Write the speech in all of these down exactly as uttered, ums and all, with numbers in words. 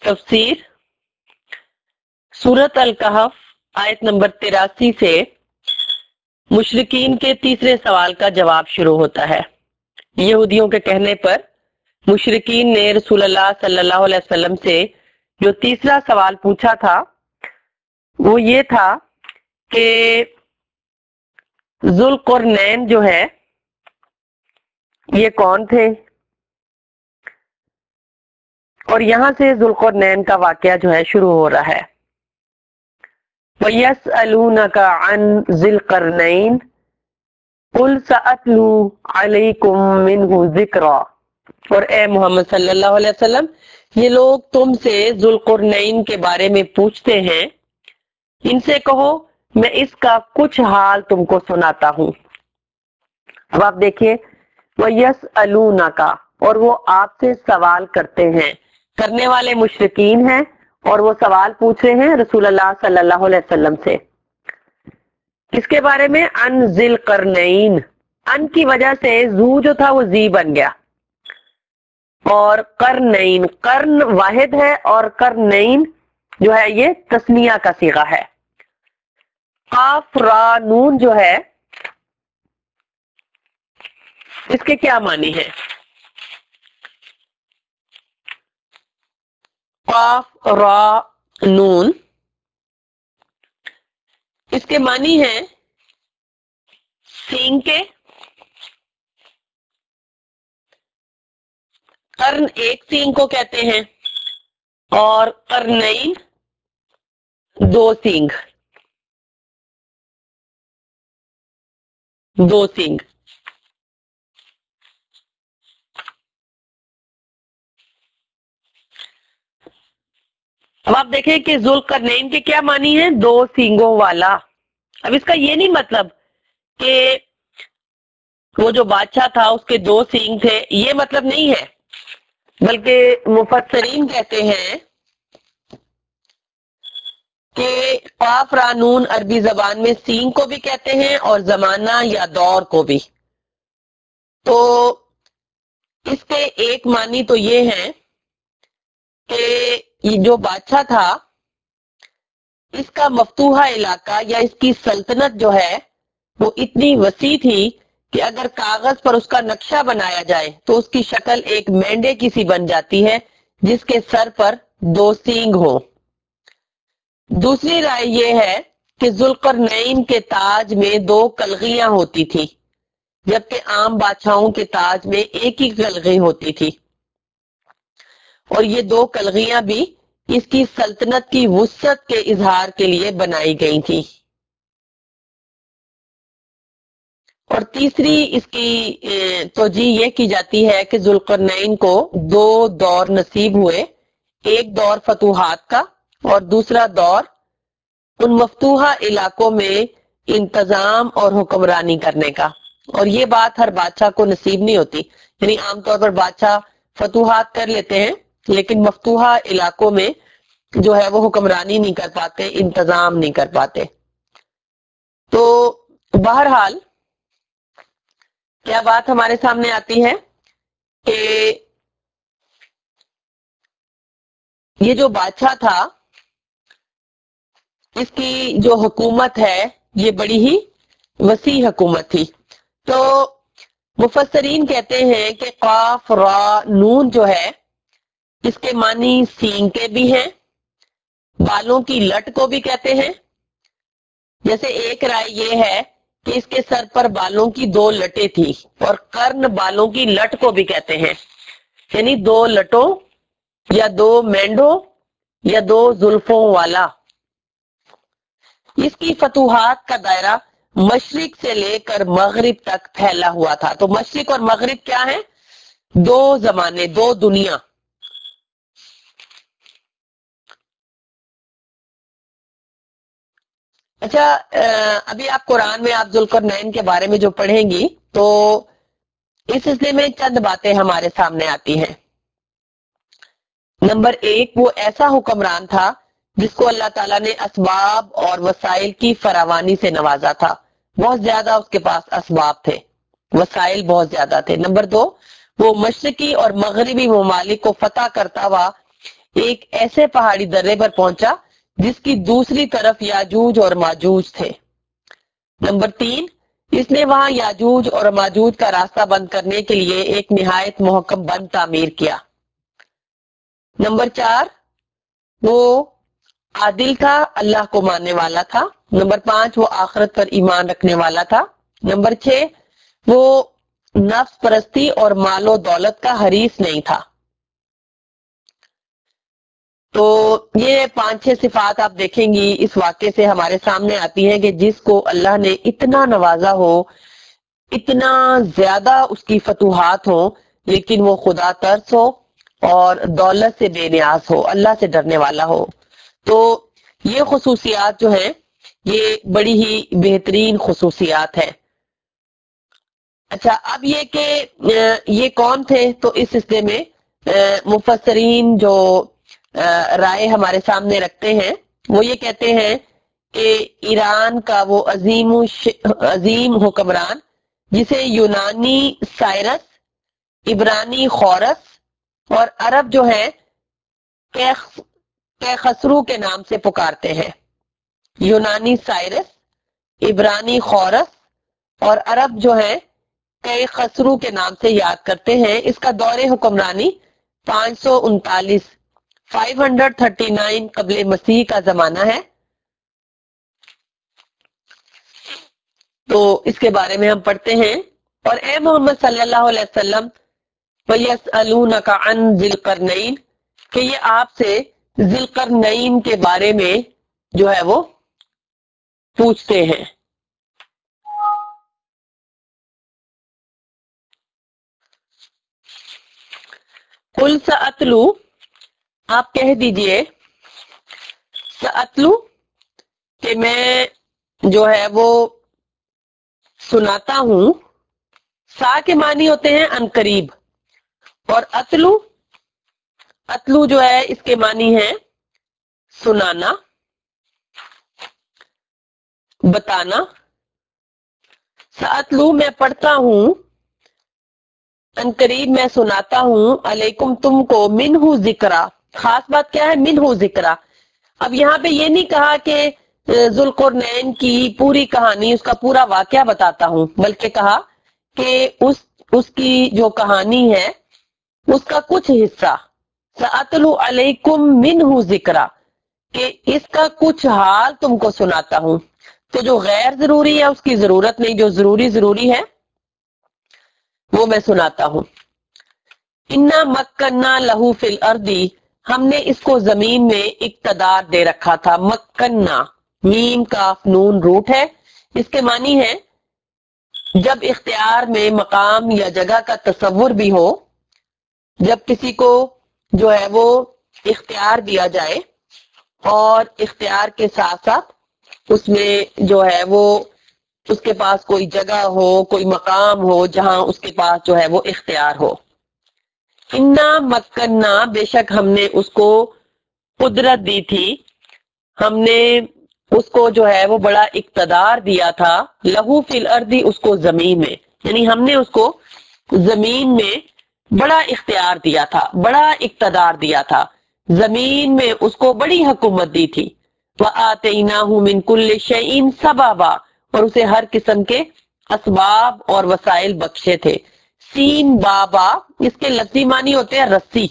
तफसीर सूरत अल-कहफ आयत नंबर तिरासी से मुशरिकीन के तीसरे सवाल का जवाब शुरू होता है। यहूदियों के कहने पर मुशरिकीन ने रसूलुल्लाह सल्लल्लाहु अलैहि वसल्लम से जो तीसरा सवाल पूछा था वो ये था कि जुल्करनैन जो है ये कौन थे, और यहां से जुल्करनैन का वाकया जो है शुरू हो रहा है। वयस्अलूनका अन ज़िलकरनैन कुल सअतलू अलैकुम मिन्हु ज़िक्रा। और ए मोहम्मद सल्लल्लाहु अलैहि वसल्लम, ये लोग तुमसे जुल्करनैन के बारे में पूछते हैं, इनसे कहो मैं इसका कुछ हाल तुमको सुनाता हूं। अब आप देखिए, वयस्अलूनका, और वो आपसे सवाल करते हैं, करने वाले मुशरिकीन हैं और वो सवाल पूछ रहे हैं रसूलुल्लाह सल्लल्लाहु अलैहि वसल्लम से। किसके बारे में? अन ज़िलकरनैन। अन की वजह से जू जो था वो जी बन गया, और करनैन, कर्न वाहिद है और करनैन जो है ये तस्निया का सीगा है। काफ रा नून जो है इसके क्या मानी है? काफ रा नून, इसके मानी है सींग के। कर्न एक सींग को कहते हैं और करनैन दो सींग, दो सींग। अब आप देखें कि जुल्करनैन के क्या मानी है? दो सींगों वाला। अब इसका ये नहीं मतलब कि वो जो बादशाह था उसके दो सींग थे, ये मतलब नहीं है, बल्कि मुफस्सरीन कहते हैं कि काफ रा नून अरबी जबान में सींग को भी कहते हैं और जमाना या दौर को भी। तो इसके एक मानी तो ये है कि ये जो बादशाह था इसका मफ्तूहा इलाका या इसकी सल्तनत जो है वो इतनी वसी थी कि अगर कागज पर उसका नक्शा बनाया जाए तो उसकी शक्ल एक मेंढे की सी बन जाती है जिसके सर पर दो सींग हो। दूसरी राय यह है कि जुल्करनैन के ताज में दो कलगियां होती थी, जबकि आम बादशाहों के ताज में एक ही कलगी होती थी, और ये दो कलगियां भी इसकी सल्तनत की वुसअत के इजहार के लिए बनाई गई थी। और तीसरी इसकी तोजी ये की जाती है कि जुल्करनैन को दो दौर नसीब हुए, एक दौर फतूहात का और दूसरा दौर उन मफ्तूहा इलाकों में इंतजाम और हुक्मरानी करने का। और ये बात हर बादशाह को नसीब नहीं होती, यानी आमतौर पर बादशाह फतूहात कर लेते हैं लेकिन मफ्तूहा इलाकों में जो है वो हुक्मरानी नहीं कर पाते, इंतजाम नहीं कर पाते। तो बहरहाल क्या बात हमारे सामने आती है कि ये जो बादशाह था इसकी जो हुकूमत है ये बड़ी ही वसी हुकूमत थी। तो मुफस्सरीन कहते हैं कि काफ रा नून जो है इसके मानी सींग के भी हैं, बालों की लट को भी कहते हैं। जैसे एक राय ये है कि इसके सर पर बालों की दो लटें थी, और कर्ण बालों की लट को भी कहते हैं, यानी दो लटों या दो मेंढों या दो जुल्फों वाला। इसकी फतूहात का दायरा मशरिक से लेकर मगरिब तक फैला हुआ था। तो मशरिक और मगरिब क्या है? दो जमाने, दो दुनिया। अच्छा, अभी आप कुरान में आप जुल्करनैन के बारे में जो पढ़ेंगी तो इस सिलसिले में चंद बातें हमारे सामने आती हैं। नंबर एक, वो ऐसा हुक्मरान था जिसको अल्लाह ताला ने असबाब और वसाइल की फरावानी से नवाजा था। बहुत ज्यादा उसके पास असबाब थे, वसाइल बहुत ज्यादा थे। नंबर दो, वो मशरकी और मगरबी ममालिक को फतह करता हुआ ایک ایسے پہاڑی درے پر پہنچا جس کی دوسری طرف یاجوج اور ماجوج تھے۔ نمبر تین، اس نے وہاں یاجوج اور ماجوج کا راستہ بند کرنے کے لیے ایک نہایت محکم بند تعمیر کیا۔ نمبر چار، وہ عادل تھا، اللہ کو ماننے والا تھا۔ نمبر پانچ، وہ آخرت پر ایمان رکھنے والا تھا۔ نمبر چھ، وہ نفس پرستی اور مال و دولت کا حریص نہیں تھا۔ تو یہ پانچ چھ صفات آپ دیکھیں گی اس واقعے سے ہمارے سامنے آتی ہیں کہ جس کو اللہ نے اتنا نوازا ہو، اتنا زیادہ اس کی فتوحات ہو، لیکن وہ خدا ترس ہو اور دولت سے بے نیاز ہو، اللہ سے ڈرنے والا ہو۔ تو یہ خصوصیات جو ہیں یہ بڑی ہی بہترین خصوصیات ہیں۔ اچھا، اب یہ کہ یہ کون تھے، تو اس سلسلے میں مفسرین جو رائے ہمارے سامنے رکھتے ہیں وہ یہ کہتے ہیں کہ ایران کا وہ عظیم عظیم حکمران جسے یونانی سائرس، عبرانی خورس اور عرب جو ہے کیخسرو کے نام سے پکارتے ہیں۔ یونانی سائرس، عبرانی خورس اور عرب جو ہے کئی خسرو کے نام سے یاد کرتے ہیں۔ اس کا دور حکمرانی پانچ سو انتالیس پانچ سو انتیس قبل مسیح کا زمانہ ہے۔ تو اس کے بارے میں ہم پڑھتے ہیں، اور اے محمد صلی اللہ علیہ وسلم وَيَسْأَلُونَكَ عَنْ ذِي الْقَرْنَيْنِ، کہ یہ آپ سے ذی القرنین کے بارے میں جو ہے وہ پوچھتے ہیں۔ قُلْ سَأَتْلُو، آپ کہہ دیجئے سَأَتْلُو کہ میں جو ہے وہ سناتا ہوں۔ سا کے معنی ہوتے ہیں ان قریب، اور اتلو اتلو جو ہے اس کے معنی ہے سنانا، بتانا۔ ساتلو میں پڑھتا ہوں، ان قریب میں سناتا ہوں، علیکم تم کو، منہ ذکرہ، خاص بات کیا ہے؟ منہ ذکرہ۔ اب یہاں پہ یہ نہیں کہا کہ ذوالقرنین کی پوری کہانی، اس کا پورا واقعہ بتاتا ہوں، بلکہ کہا کہ اس اس کی جو کہانی ہے اس کا کچھ حصہ، ساتلو علیکم منہ ذکرہ، کہ اس کا کچھ حال تم کو سناتا ہوں۔ تو جو غیر ضروری ہے اس کی ضرورت نہیں، جو ضروری ضروری ہے وہ میں سناتا ہوں۔ انا مکننا لہو فی الارض، ہم نے اس کو زمین میں اقتدار دے رکھا تھا۔ مکننا، میم کاف نون روٹ ہے، اس کے معنی ہے جب اختیار میں مقام یا جگہ کا تصور بھی ہو، جب کسی کو جو ہے وہ اختیار دیا جائے اور اختیار کے ساتھ ساتھ اس میں جو ہے وہ اس کے پاس کوئی جگہ ہو، کوئی مقام ہو جہاں اس کے پاس جو ہے وہ اختیار ہو۔ انا مکننا، بے شک ہم نے اس کو قدرت دی تھی، ہم نے اس کو جو ہے وہ بڑا اقتدار دیا تھا، لہو فی الارض، اس کو زمین میں، یعنی ہم نے اس کو زمین میں بڑا اختیار دیا تھا، بڑا اقتدار دیا تھا، زمین میں اس کو بڑی حکومت دی تھی۔ وَآتَيْنَاهُ مِن كُلِّ شَيْءٍ سَبَبًا، اور اسے ہر قسم کے اسباب اور وسائل بخشے تھے۔ سین بابا، اس کے لفظی معنی ہوتے ہیں رسی،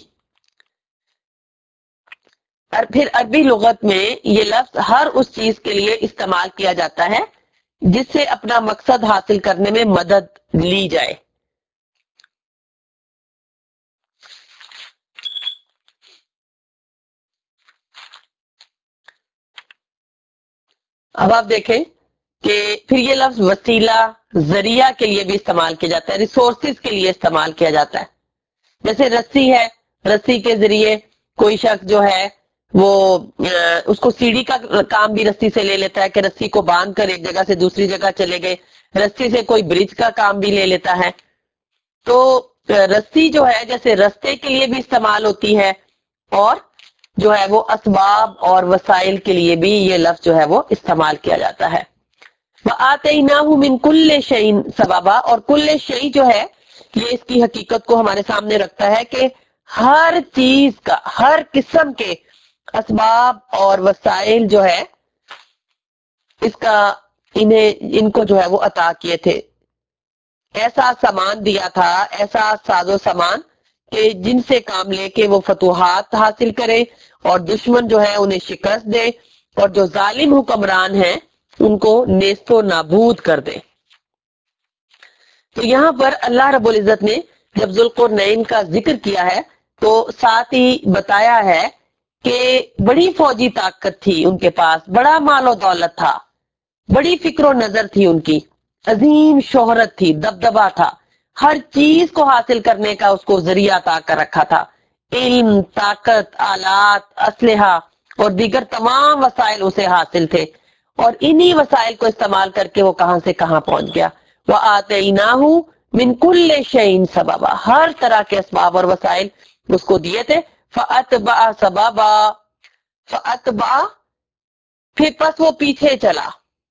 اور پھر عربی لغت میں یہ لفظ ہر اس چیز کے لیے استعمال کیا جاتا ہے جس سے اپنا مقصد حاصل کرنے میں مدد لی جائے۔ اب آپ دیکھیں کہ پھر یہ لفظ وسیلہ، ذریعہ کے لیے بھی استعمال کیا جاتا ہے، ریسورسز کے لیے استعمال کیا جاتا ہے۔ جیسے رسی ہے، رسی کے ذریعے کوئی شخص جو ہے وہ اس کو سیڑھی کا کام بھی رسی سے لے لیتا ہے کہ رسی کو باندھ کر ایک جگہ سے دوسری جگہ چلے گئے، رسی سے کوئی برج کا کام بھی لے لیتا ہے۔ تو رسی جو ہے جیسے رستے کے لیے بھی استعمال ہوتی ہے، اور جو ہے وہ اسباب اور وسائل کے لیے بھی یہ لفظ جو ہے وہ استعمال کیا جاتا ہے۔ وَآتَيْنَاهُ مِن كُلِّ شَيْءٍ سَبَبًا، اور کل شیء جو ہے یہ اس کی حقیقت کو ہمارے سامنے رکھتا ہے کہ ہر چیز کا، ہر قسم کے اسباب اور وسائل جو ہے اس کا انہیں ان کو جو ہے وہ عطا کیے تھے. ایسا سامان دیا تھا، ایسا ساز و سامان کہ جن سے کام لے کے وہ فتوحات حاصل کرے اور دشمن جو ہے انہیں شکست دے اور جو ظالم حکمران ہیں ان کو نیست و نابود کر دے. تو یہاں پر اللہ رب العزت نے جب ذوالقرنین کا ذکر کیا ہے تو ساتھ ہی بتایا ہے کہ بڑی فوجی طاقت تھی ان کے پاس، بڑا مال و دولت تھا، بڑی فکر و نظر تھی ان کی، عظیم شہرت تھی، دبدبا تھا، ہر چیز کو حاصل کرنے کا اس کو ذریعہ عطا کر رکھا تھا. علم، طاقت، آلات، اسلحہ اور دیگر تمام وسائل اسے حاصل تھے اور انہی وسائل کو استعمال کر کے وہ کہاں سے کہاں پہنچ گیا. وَآتَيْنَاهُ مِنْ كُلِّ شَيْءٍ سَبَبًا، ہر طرح کے اسباب اور وسائل اس کو دیے تھے. فَأَتْبَعَ سَبَبًا، فَأَتْبَعَ پھر پس وہ پیچھے چلا،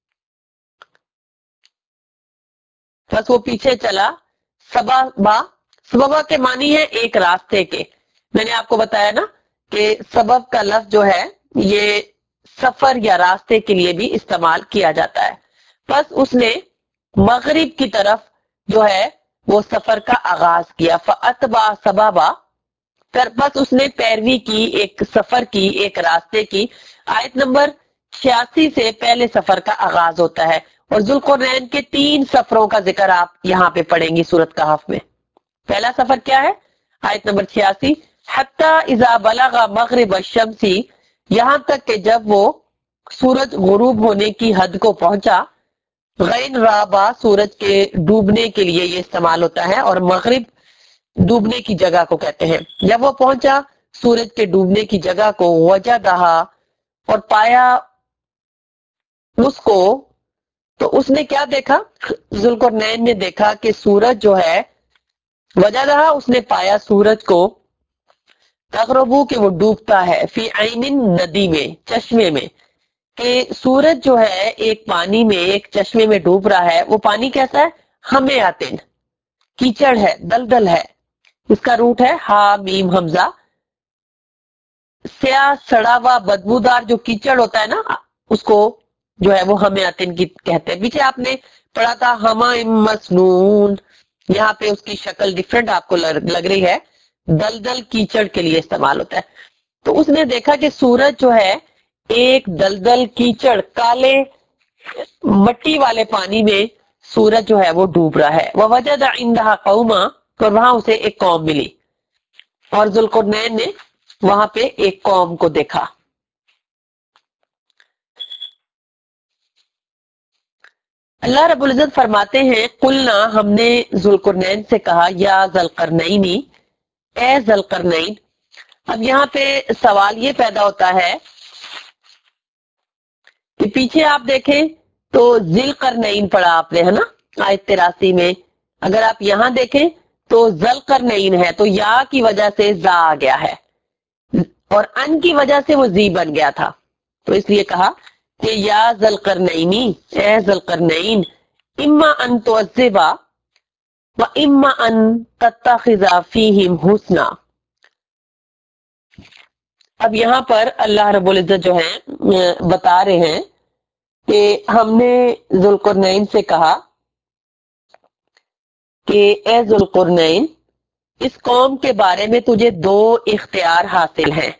پس وہ پیچھے چلا. سببا، سببا کے معنی ہے ایک راستے کے. میں نے آپ کو بتایا نا کہ سبب کا لفظ جو ہے یہ سفر یا راستے کے لیے بھی استعمال کیا جاتا ہے. پس اس نے مغرب کی طرف جو ہے وہ سفر کا آغاز کیا. فَأَتْبَعَ سَبَبًا، پھر بس اس نے پیروی کی، ایک سفر کی، ایک راستے کی. آیت نمبر چھیاسی سے پہلے سفر کا آغاز ہوتا ہے اور ذوالقرنین کے تین سفروں کا ذکر آپ یہاں پہ پڑھیں گی سورۃ کہف میں. پہلا سفر کیا ہے؟ آیت نمبر چھیاسی، حتی اذا بلغ مغرب الشمس، یہاں تک کہ جب وہ سورج غروب ہونے کی حد کو پہنچا. غین رابا سورج کے ڈوبنے کے لیے یہ استعمال ہوتا ہے اور مغرب ڈوبنے کی جگہ کو کہتے ہیں. جب وہ پہنچا سورج کے ڈوبنے کی جگہ کو، وجدہا، اور پایا اس کو، تو اس نے کیا دیکھا؟ ذوالقرنین نے دیکھا کہ سورج جو ہے، وجدہا اس نے پایا سورج کو، تغربو کہ وہ ڈوبتا ہے، فی عین ندی میں، چشمے میں، کہ سورج جو ہے ایک پانی میں، ایک چشمے میں ڈوب رہا ہے. وہ پانی کیسا ہے؟ ہمیں آتن، کیچڑ ہے، دلدل ہے. اس کا روٹ ہے ہا میم حمزہ. سیاہ سڑا ہوا بدبودار جو کیچڑ ہوتا ہے نا اس کو جو ہے وہ ہمیں آتن کی کہتے ہیں. پیچھے آپ نے پڑھا تھا ہما مسنون، یہاں پہ اس کی شکل ڈیفرنٹ آپ کو لگ رہی ہے، دلدل کیچڑ کے لیے استعمال ہوتا ہے. تو اس نے دیکھا کہ سورج جو ہے ایک دلدل کیچڑ کالے مٹی والے پانی میں سورج جو ہے وہ ڈوب رہا ہے. وَوَجَدَ عِندَهَا قَوْمًا، اور وہاں اسے ایک قوم ملی اور ذوالقرنین نے وہاں پہ ایک قوم کو دیکھا. اللہ رب العزت فرماتے ہیں قلنا، ہم نے ذوالقرنین سے کہا، یا ذوالقرنین، اے ذوالقرنین. اب یہاں پہ سوال یہ پیدا ہوتا ہے کہ پیچھے آپ دیکھیں تو ذوالقرنین پڑھا آپ نے، ہے نا، آیت تراسی میں. اگر آپ یہاں دیکھیں تو ذوالقرنین ہے تو یا کی وجہ سے زا آ گیا ہے اور ان کی وجہ سے وہ زی بن گیا تھا. تو اس لیے کہا کہ یا ذوالقرنین، اے ذوالقرنین، اما ان تعذبا و اما ان تتخذ فیہم حسنا. اب یہاں پر اللہ رب العزت جو ہے بتا رہے ہیں کہ ہم نے ذوالقرنین سے کہا کہ اے ذوالقرنین، اس قوم کے بارے میں تجھے دو اختیار حاصل ہیں.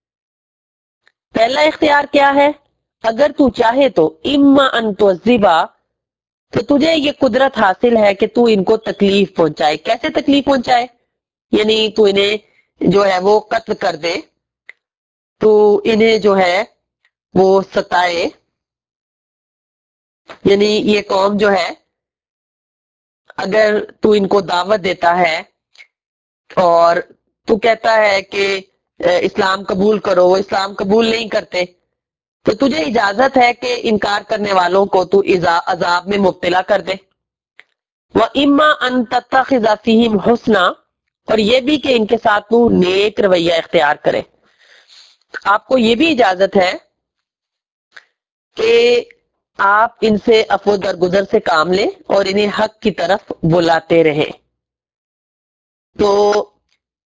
پہلا اختیار کیا ہے؟ اگر تو چاہے تو اما ان تعذبا، تو تجھے یہ قدرت حاصل ہے کہ تو ان کو تکلیف پہنچائے. کیسے تکلیف پہنچائے؟ یعنی تو انہیں جو ہے وہ قتل کر دے، تو انہیں جو ہے وہ ستائے. یعنی یہ قوم جو ہے اگر تو ان کو دعوت دیتا ہے اور تو کہتا ہے کہ اسلام قبول کرو، وہ اسلام قبول نہیں کرتے، تو تجھے اجازت ہے کہ انکار کرنے والوں کو تو عذاب میں مبتلا کر دے. وَإِمَّا أَن تَتَّخِذَ فِيهِمْ حُسْنًا، اور یہ بھی کہ ان کے ساتھ تو نیک رویہ اختیار کرے. آپ کو یہ بھی اجازت ہے کہ آپ ان سے عفو درگزر سے کام لیں اور انہیں حق کی طرف بلاتے رہیں. تو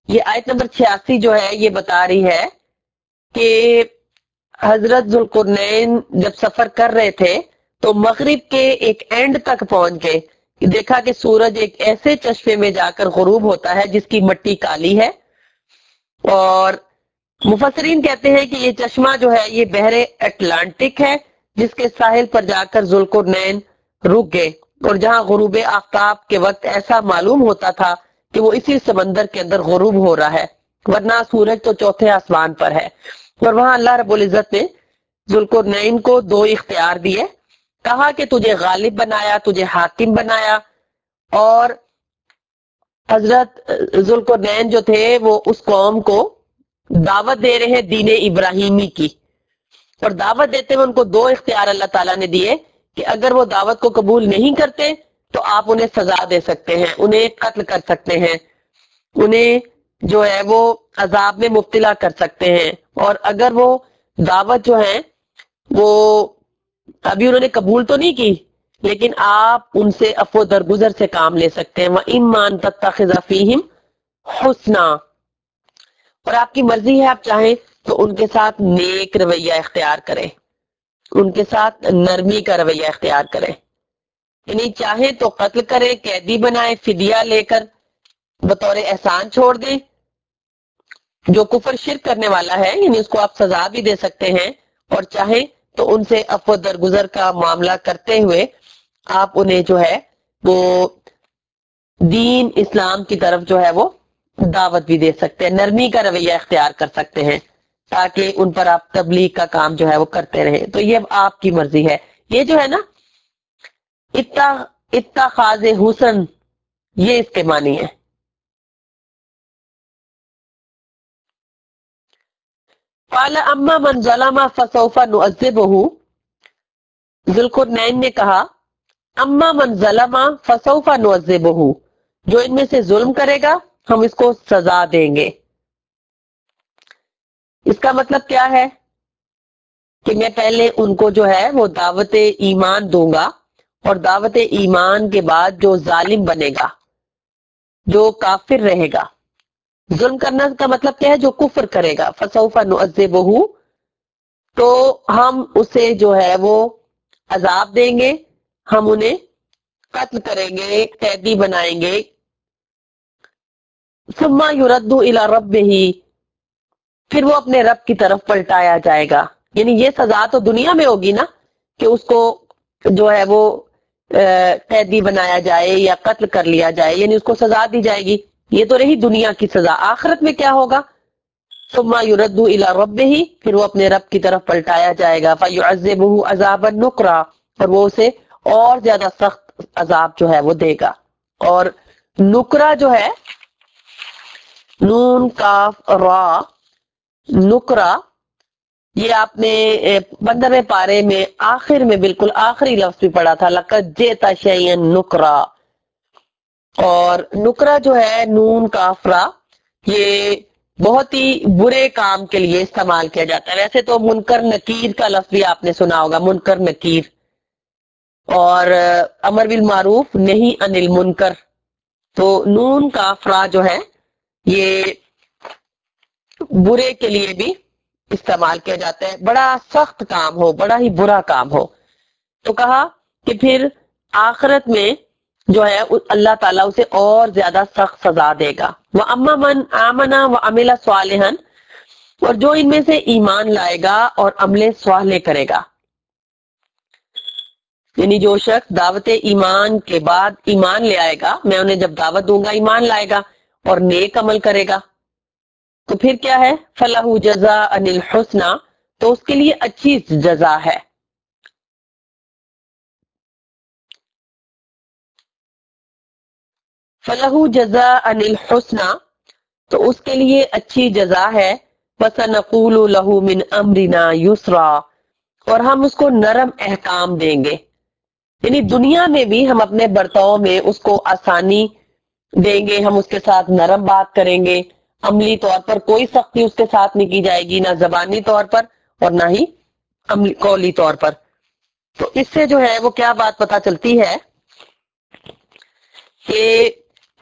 یہ آیت نمبر چھیاسی جو ہے یہ بتا رہی ہے کہ حضرت ذوالقرنین جب سفر کر رہے تھے تو مغرب کے ایک اینڈ تک پہنچ گئے، دیکھا کہ سورج ایک ایسے چشمے میں جا کر غروب ہوتا ہے جس کی مٹی کالی ہے، اور مفسرین کہتے ہیں کہ یہ چشمہ جو ہے یہ بحر اٹلانٹک ہے، جس کے ساحل پر جا کر ذوالقرنین رک گئے، اور جہاں غروب آفتاب کے وقت ایسا معلوم ہوتا تھا کہ وہ اسی سمندر کے اندر غروب ہو رہا ہے، ورنہ سورج تو چوتھے آسمان پر ہے۔ اور وہاں اللہ رب العزت نے ذوالقرنین کو دو اختیار دیے، کہا کہ تجھے غالب بنایا، تجھے حاکم بنایا، اور حضرت ذوالقرنین جو تھے وہ اس قوم کو دعوت دے رہے ہیں دین ابراہیمی کی، اور دعوت دیتے ہوئے ان کو دو اختیار اللہ تعالیٰ نے دیے کہ اگر وہ دعوت کو قبول نہیں کرتے تو آپ انہیں سزا دے سکتے ہیں، انہیں قتل کر سکتے ہیں، انہیں جو ہے وہ عذاب میں مبتلا کر سکتے ہیں، اور اگر وہ دعوت جو ہے وہ ابھی انہوں نے قبول تو نہیں کی لیکن آپ ان سے عفو درگزر سے کام لے سکتے ہیں، وَإِمَّا أَن تَتَّخِذَ فِيهِمْ حُسْنًا، اور آپ کی مرضی ہے آپ چاہیں تو ان کے ساتھ نیک رویہ اختیار کریں، ان کے ساتھ نرمی کا رویہ اختیار کریں، یعنی چاہیں تو قتل کریں، قیدی بنائیں، فدیہ لے کر بطور احسان چھوڑ دیں، جو کفر شرک کرنے والا ہے یعنی اس کو آپ سزا بھی دے سکتے ہیں، اور چاہیں تو ان سے عفو درگزر کا معاملہ کرتے ہوئے آپ انہیں جو ہے وہ دین اسلام کی طرف جو ہے وہ دعوت بھی دے سکتے ہیں، نرمی کا رویہ اختیار کر سکتے ہیں تاکہ ان پر آپ تبلیغ کا کام جو ہے وہ کرتے رہیں۔ تو یہ اب آپ کی مرضی ہے۔ یہ جو ہے نا اتا اتخاذ حسن، یہ اس کے معنی ہے۔ قال اما من ظلم فسوف نعذبه، ذوالقرنین نے کہا اما من ظلم فسوف نعذبه، جو ان میں سے ظلم کرے گا ہم اس کو سزا دیں گے۔ اس کا مطلب کیا ہے کہ میں پہلے ان کو جو ہے وہ دعوت ایمان دوں گا، اور دعوت ایمان کے بعد جو ظالم بنے گا، جو کافر رہے گا، ظلم کرنا کا مطلب کیا ہے، جو کفر کرے گا، فسوف نعذبہ، تو ہم اسے جو ہے وہ عذاب دیں گے، ہم انہیں قتل کریں گے، قیدی بنائیں گے، ثم یرد الی ربہ، پھر وہ اپنے رب کی طرف پلٹایا جائے گا۔ یعنی یہ سزا تو دنیا میں ہوگی نا کہ اس کو جو ہے وہ قیدی بنایا جائے یا قتل کر لیا جائے، یعنی اس کو سزا دی جائے گی، یہ تو رہی دنیا کی سزا۔ آخرت میں کیا ہوگا؟ ثم یرد الی ربہ، پھر وہ اپنے رب کی طرف پلٹایا جائے گا، فیعذبہ عذابا نکرا، اور وہ اسے اور زیادہ سخت عذاب جو ہے وہ دے گا۔ اور نکرا جو ہے نون کاف را، نکرا، یہ آپ نے پندرہویں پارے میں آخر میں بالکل آخری لفظ بھی پڑھا تھا، لقد جئت شیئا نکرا، اور نکرا جو ہے نون کاف را، یہ بہت ہی برے کام کے لیے استعمال کیا جاتا ہے۔ ویسے تو منکر نکیر کا لفظ بھی آپ نے سنا ہوگا، منکر نکیر، اور امر بالمعروف نہیں عن المنکر، تو نون کاف را جو ہے یہ برے کے لیے بھی استعمال کیا جاتا ہے، بڑا سخت کام ہو، بڑا ہی برا کام ہو۔ تو کہا کہ پھر آخرت میں جو ہے اللہ تعالیٰ اسے اور زیادہ سخت سزا دے گا۔ وَأَمَّا مَنْ آمَنَ وَعَمِلَ صَالِحًا، اور جو ان میں سے ایمان لائے گا اور عمل صالح کرے گا، یعنی جو شخص دعوت ایمان کے بعد ایمان لے آئے گا، میں انہیں جب دعوت دوں گا ایمان لائے گا اور نیک عمل کرے گا، تو پھر کیا ہے؟ فَلَهُ جَزَاءً الْحُسْنَى، تو اس کے لیے اچھی جزا ہے۔ فَلَهُ جَزَاءً الْحُسْنَى، تو اس کے لیے اچھی جزا ہے۔ وَسَنَقُولُ لَهُ مِنْ أَمْرِنَا يُسْرًا، اور ہم اس کو نرم احکام دیں گے، یعنی دنیا میں بھی ہم اپنے برتاؤ میں اس کو آسانی دیں گے، ہم اس کے ساتھ نرم بات کریں گے، عملی طور پر کوئی سختی اس کے ساتھ نہیں کی جائے گی، نہ زبانی طور پر اور نہ ہی عملی قولی طور پر۔ تو اس سے جو ہے وہ کیا بات پتہ چلتی ہے کہ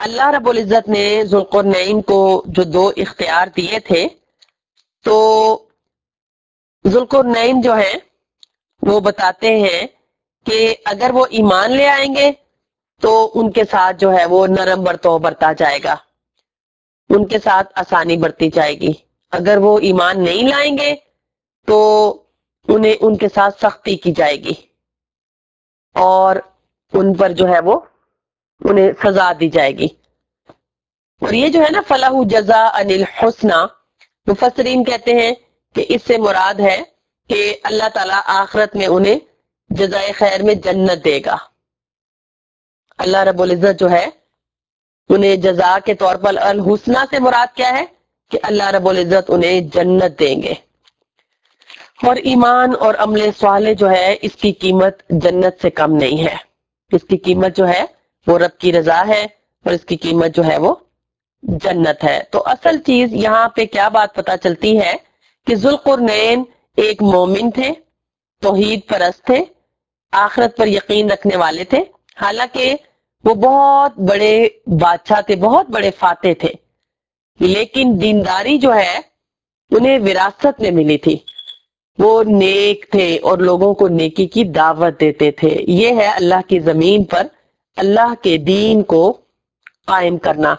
اللہ رب العزت نے ذوالقرنین کو جو دو اختیار دیے تھے، تو ذوالقرنین جو ہیں وہ بتاتے ہیں کہ اگر وہ ایمان لے آئیں گے تو ان کے ساتھ جو ہے وہ نرم برتاؤ برتا جائے گا، ان کے ساتھ آسانی برتی جائے گی. اگر وہ ایمان نہیں لائیں گے تو انہیں ان کے ساتھ سختی کی جائے گی اور ان پر جو ہے وہ انہیں سزا دی جائے گی. اور یہ جو ہے نا فلاح جزاء ان الحسنہ، مفسرین کہتے ہیں کہ اس سے مراد ہے کہ اللہ تعالیٰ آخرت میں انہیں جزائے خیر میں جنت دے گا. اللہ رب العزت جو ہے انہیں جزا کے طور پر الحسنہ سے مراد کیا ہے کہ اللہ رب العزت انہیں جنت دیں گے. اور ایمان اور عمل صالح جو ہے اس کی قیمت جنت سے کم نہیں ہے. اس کی قیمت جو ہے وہ رب کی رضا ہے اور اس کی قیمت جو ہے وہ جنت ہے. تو اصل چیز یہاں پہ کیا بات پتہ چلتی ہے کہ ذوالقرنین ایک مومن تھے، توحید پرست تھے، آخرت پر یقین رکھنے والے تھے. حالانکہ وہ بہت بڑے بادشاہ تھے، بہت بڑے فاتح تھے، لیکن دینداری جو ہے انہیں وراثت میں ملی تھی. وہ نیک تھے اور لوگوں کو نیکی کی دعوت دیتے تھے. یہ ہے اللہ کی زمین پر اللہ کے دین کو قائم کرنا.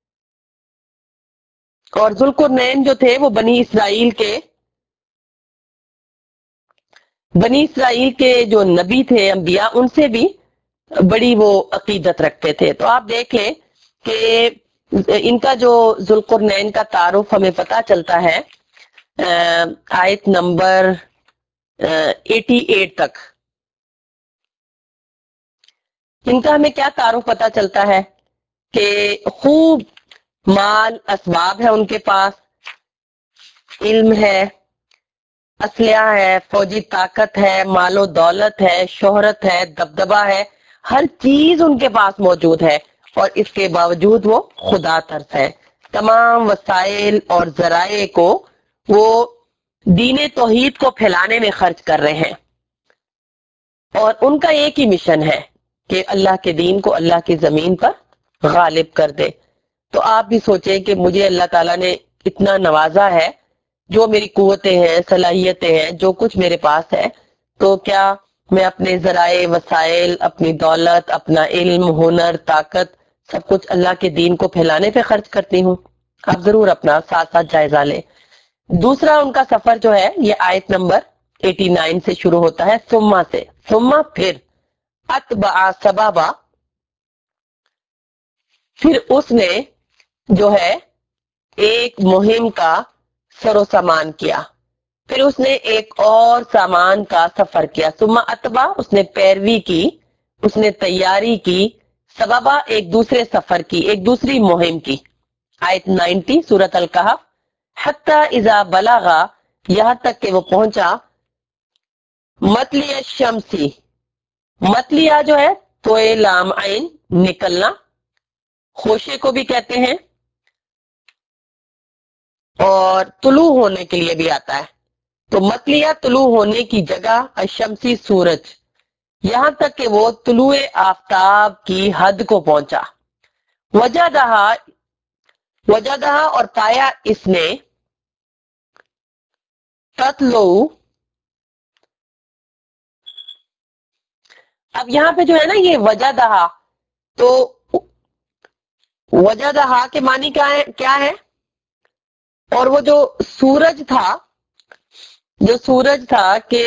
اور ذوالقرنین جو تھے وہ بنی اسرائیل کے بنی اسرائیل کے جو نبی تھے، انبیاء، ان سے بھی بڑی وہ عقیدت رکھتے تھے. تو آپ دیکھ لیں کہ ان کا جو ذوالقرنین کا تعارف ہمیں پتہ چلتا ہے آیت نمبر اٹھاسی تک. ان کا ہمیں کیا تعارف پتہ چلتا ہے کہ خوب مال اسباب ہے ان کے پاس، علم ہے، اسلحہ ہے، فوجی طاقت ہے، مال و دولت ہے، شہرت ہے، دبدبہ ہے، ہر چیز ان کے پاس موجود ہے. اور اس کے باوجود وہ خدا ترس ہے. تمام وسائل اور ذرائع کو وہ دین توحید کو پھیلانے میں خرچ کر رہے ہیں. اور ان کا ایک ہی مشن ہے کہ اللہ کے دین کو اللہ کی زمین پر غالب کر دے. تو آپ بھی سوچیں کہ مجھے اللہ تعالیٰ نے اتنا نوازا ہے، جو میری قوتیں ہیں، صلاحیتیں ہیں، جو کچھ میرے پاس ہے، تو کیا میں اپنے ذرائع، وسائل، اپنی دولت، اپنا علم، ہنر، طاقت، سب کچھ اللہ کے دین کو پھیلانے پہ خرچ کرتی ہوں؟ آپ ضرور اپنا ساتھ ساتھ جائزہ لیں. دوسرا ان کا سفر جو ہے یہ آیت نمبر نناسی سے شروع ہوتا ہے، ثم سے. ثم پھر، اتبع سبابا، پھر اس نے جو ہے ایک مہم کا سر و سامان کیا، پھر اس نے ایک اور سامان کا سفر کیا. ثم اتبع، اس نے پیروی کی، اس نے تیاری کی، سببا ایک دوسرے سفر کی، ایک دوسری مہم کی. آیت نناسی سورۃ الکہف. حتی اذا بلغا، یہاں تک کہ وہ پہنچا مطلع الشمسی. مطلع جو ہے تو لام عین، نکلنا، خوشے کو بھی کہتے ہیں اور طلوع ہونے کے لیے بھی آتا ہے. تو مطلع طلوع ہونے کی جگہ، الشمسی سورج، یہاں تک کہ وہ طلوع آفتاب کی حد کو پہنچا. وجدہا، وجدہا اور پایا اس نے، تطلع، اب یہاں پہ جو ہے نا یہ وجدہا، تو وجدہا کے معنی کیا ہے کیا ہے اور وہ جو سورج تھا، جو سورج تھا کہ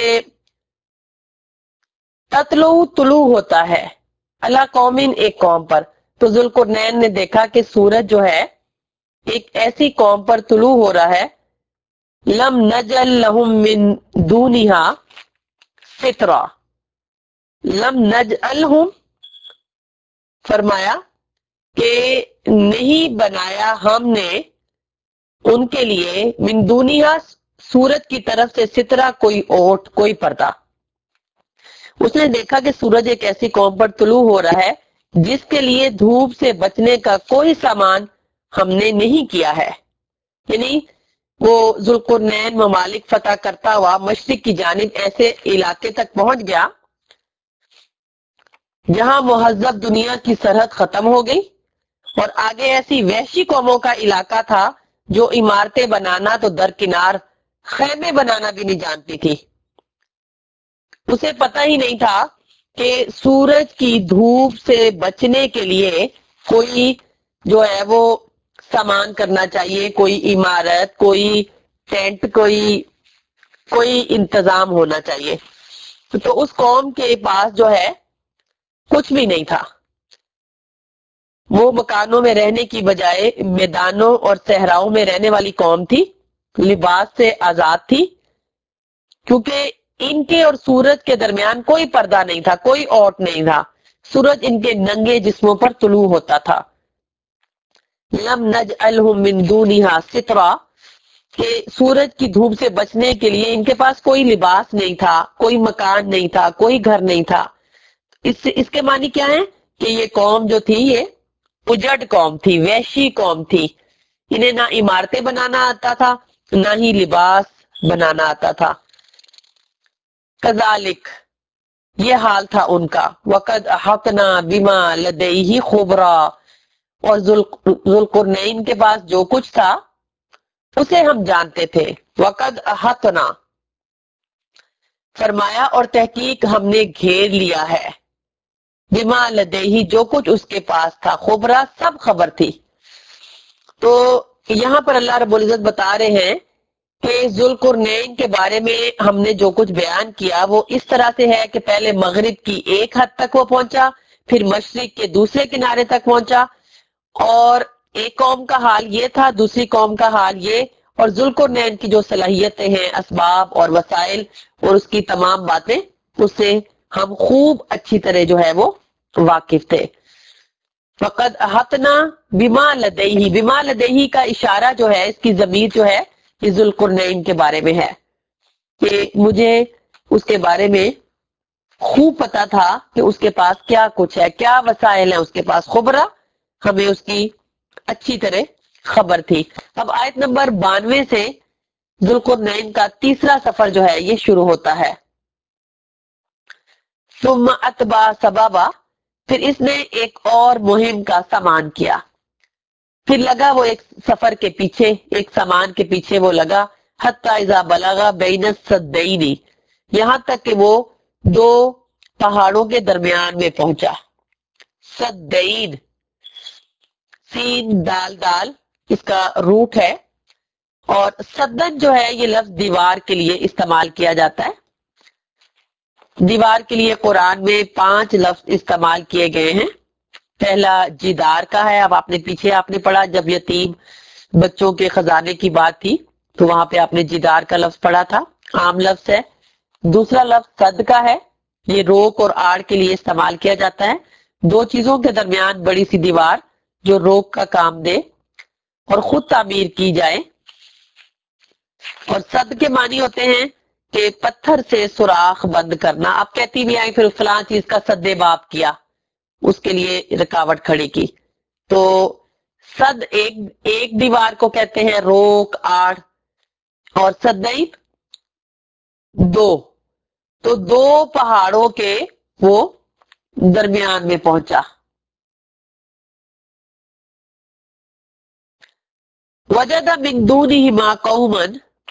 تطلع طلوع ہوتا ہے اللہ قومین، ایک قوم پر. تو ذوالقرنین نے دیکھا کہ سورج جو ہے ایک ایسی قوم پر طلوع ہو رہا ہے، لم نجل لہم من دونہا سترا. لم نجعلہم، فرمایا کہ نہیں بنایا ہم نے ان کے لیے، من دونہا، سورج کی طرف سے، سترا کوئی اوٹ، کوئی پردہ. اس نے دیکھا کہ سورج ایک ایسی قوم پر طلوع ہو رہا ہے جس کے لیے دھوپ سے بچنے کا کوئی سامان ہم نے نہیں کیا ہے. یعنی وہ ذوالقرنین ممالک فتح کرتا ہوا مشرق کی جانب ایسے علاقے تک پہنچ گیا جہاں مہذب دنیا کی سرحد ختم ہو گئی اور آگے ایسی وحشی قوموں کا علاقہ تھا جو عمارتیں بنانا تو درکنار خیمے بنانا بھی نہیں جانتی تھی. اسے پتہ ہی نہیں تھا کہ سورج کی دھوپ سے بچنے کے لیے کوئی جو ہے وہ سامان کرنا چاہیے، کوئی عمارت، کوئی ٹینٹ، کوئی کوئی انتظام ہونا چاہیے. تو اس قوم کے پاس جو ہے کچھ بھی نہیں تھا. وہ مکانوں میں رہنے کی بجائے میدانوں اور صحراؤں میں رہنے والی قوم تھی، لباس سے آزاد تھی، کیونکہ ان کے اور سورج کے درمیان کوئی پردہ نہیں تھا، کوئی اوٹ نہیں تھا. سورج ان کے ننگے جسموں پر طلوع ہوتا تھا. لم نجعلہ من دونہا سترا، کہ سورج کی دھوپ سے بچنے کے لیے ان کے پاس کوئی لباس نہیں تھا، کوئی مکان نہیں تھا، کوئی گھر نہیں تھا. اس سے اس کے معنی کیا ہے کہ یہ قوم جو تھی یہ اجڑ قوم تھی، وحشی قوم تھی. انہیں نہ عمارتیں بنانا آتا تھا، نہ ہی لباس بنانا آتا تھا. کذالک، یہ حال تھا ان کا. وقد احطنا بما لدیہ خبرا، اور ذوالقرنین کے پاس جو کچھ تھا اسے ہم جانتے تھے. وقد احطنا، فرمایا اور تحقیق ہم نے گھیر لیا ہے، بما لدیہ، جو کچھ اس کے پاس تھا، خبرا، سب خبر تھی. تو یہاں پر اللہ رب العزت بتا رہے ہیں کہ ذوالقرنین کے بارے میں ہم نے جو کچھ بیان کیا وہ اس طرح سے ہے کہ پہلے مغرب کی ایک حد تک وہ پہنچا، پھر مشرق کے دوسرے کنارے تک پہنچا، اور ایک قوم کا حال یہ تھا، دوسری قوم کا حال یہ، اور ذوالقرنین کی جو صلاحیتیں ہیں، اسباب اور وسائل اور اس کی تمام باتیں، اس سے ہم خوب اچھی طرح جو ہے وہ واقف تھے. فقد احطنا بما لدیہ، بما لدیہ کا اشارہ جو ہے، اس کی ضمیر جو ہے یہ ذوالقرنین کے بارے میں ہے کہ مجھے اس کے بارے میں خوب پتا تھا کہ اس کے پاس کیا کچھ ہے، کیا وسائل ہیں اس کے پاس. خبرہ، ہمیں اس کی اچھی طرح خبر تھی. اب آیت نمبر بانوے سے ذوالقرنین کا تیسرا سفر جو ہے یہ شروع ہوتا ہے. ثم اتبع سبابا، پھر اس نے ایک اور مہم کا سامان کیا. پھر لگا وہ ایک سفر کے پیچھے، ایک سامان کے پیچھے وہ لگا. حتی اذا بلغ بین السدین، یہاں تک کہ وہ دو پہاڑوں کے درمیان میں پہنچا. سدین، سین دال دال اس کا روٹ ہے، اور سدن جو ہے یہ لفظ دیوار کے لیے استعمال کیا جاتا ہے. دیوار کے لیے قرآن میں پانچ لفظ استعمال کیے گئے ہیں. پہلا جدار کا ہے، اب آپ نے پیچھے آپ نے پڑھا جب یتیم بچوں کے خزانے کی بات تھی تو وہاں پہ آپ نے جدار کا لفظ پڑھا تھا، عام لفظ ہے. دوسرا لفظ صد کا ہے، یہ روک اور آڑ کے لیے استعمال کیا جاتا ہے، دو چیزوں کے درمیان بڑی سی دیوار جو روک کا کام دے اور خود تعمیر کی جائے. اور صد کے معنی ہوتے ہیں کہ پتھر سے سوراخ بند کرنا. آپ کہتی بھی آئیں پھر فلاں چیز کا سد باب کیا، اس کے لیے رکاوٹ کھڑی کی. تو صد ایک ایک دیوار کو کہتے ہیں، روک، آڑ، اور صدین دو. تو دو پہاڑوں کے وہ درمیان میں پہنچا. وجد من دونہما قوما،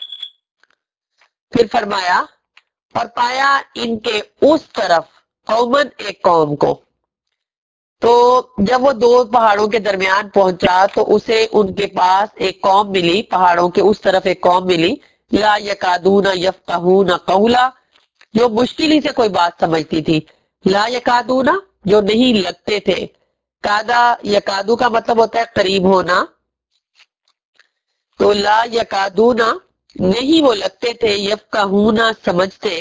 پھر فرمایا اور پایا ان کے اس طرف، قومن ایک قوم کو. تو جب وہ دو پہاڑوں کے درمیان پہنچا تو اسے ان کے پاس ایک قوم ملی، پہاڑوں کے اس طرف ایک قوم ملی. لا یکادون یفقہون قولا، جو مشکل ہی سے کوئی بات سمجھتی تھی. لا یکادون، جو نہیں لگتے تھے. کادا یکادو کا مطلب ہوتا ہے قریب ہونا، تو لا یکادون نہیں وہ لگتے تھے، یفقہون سمجھتے،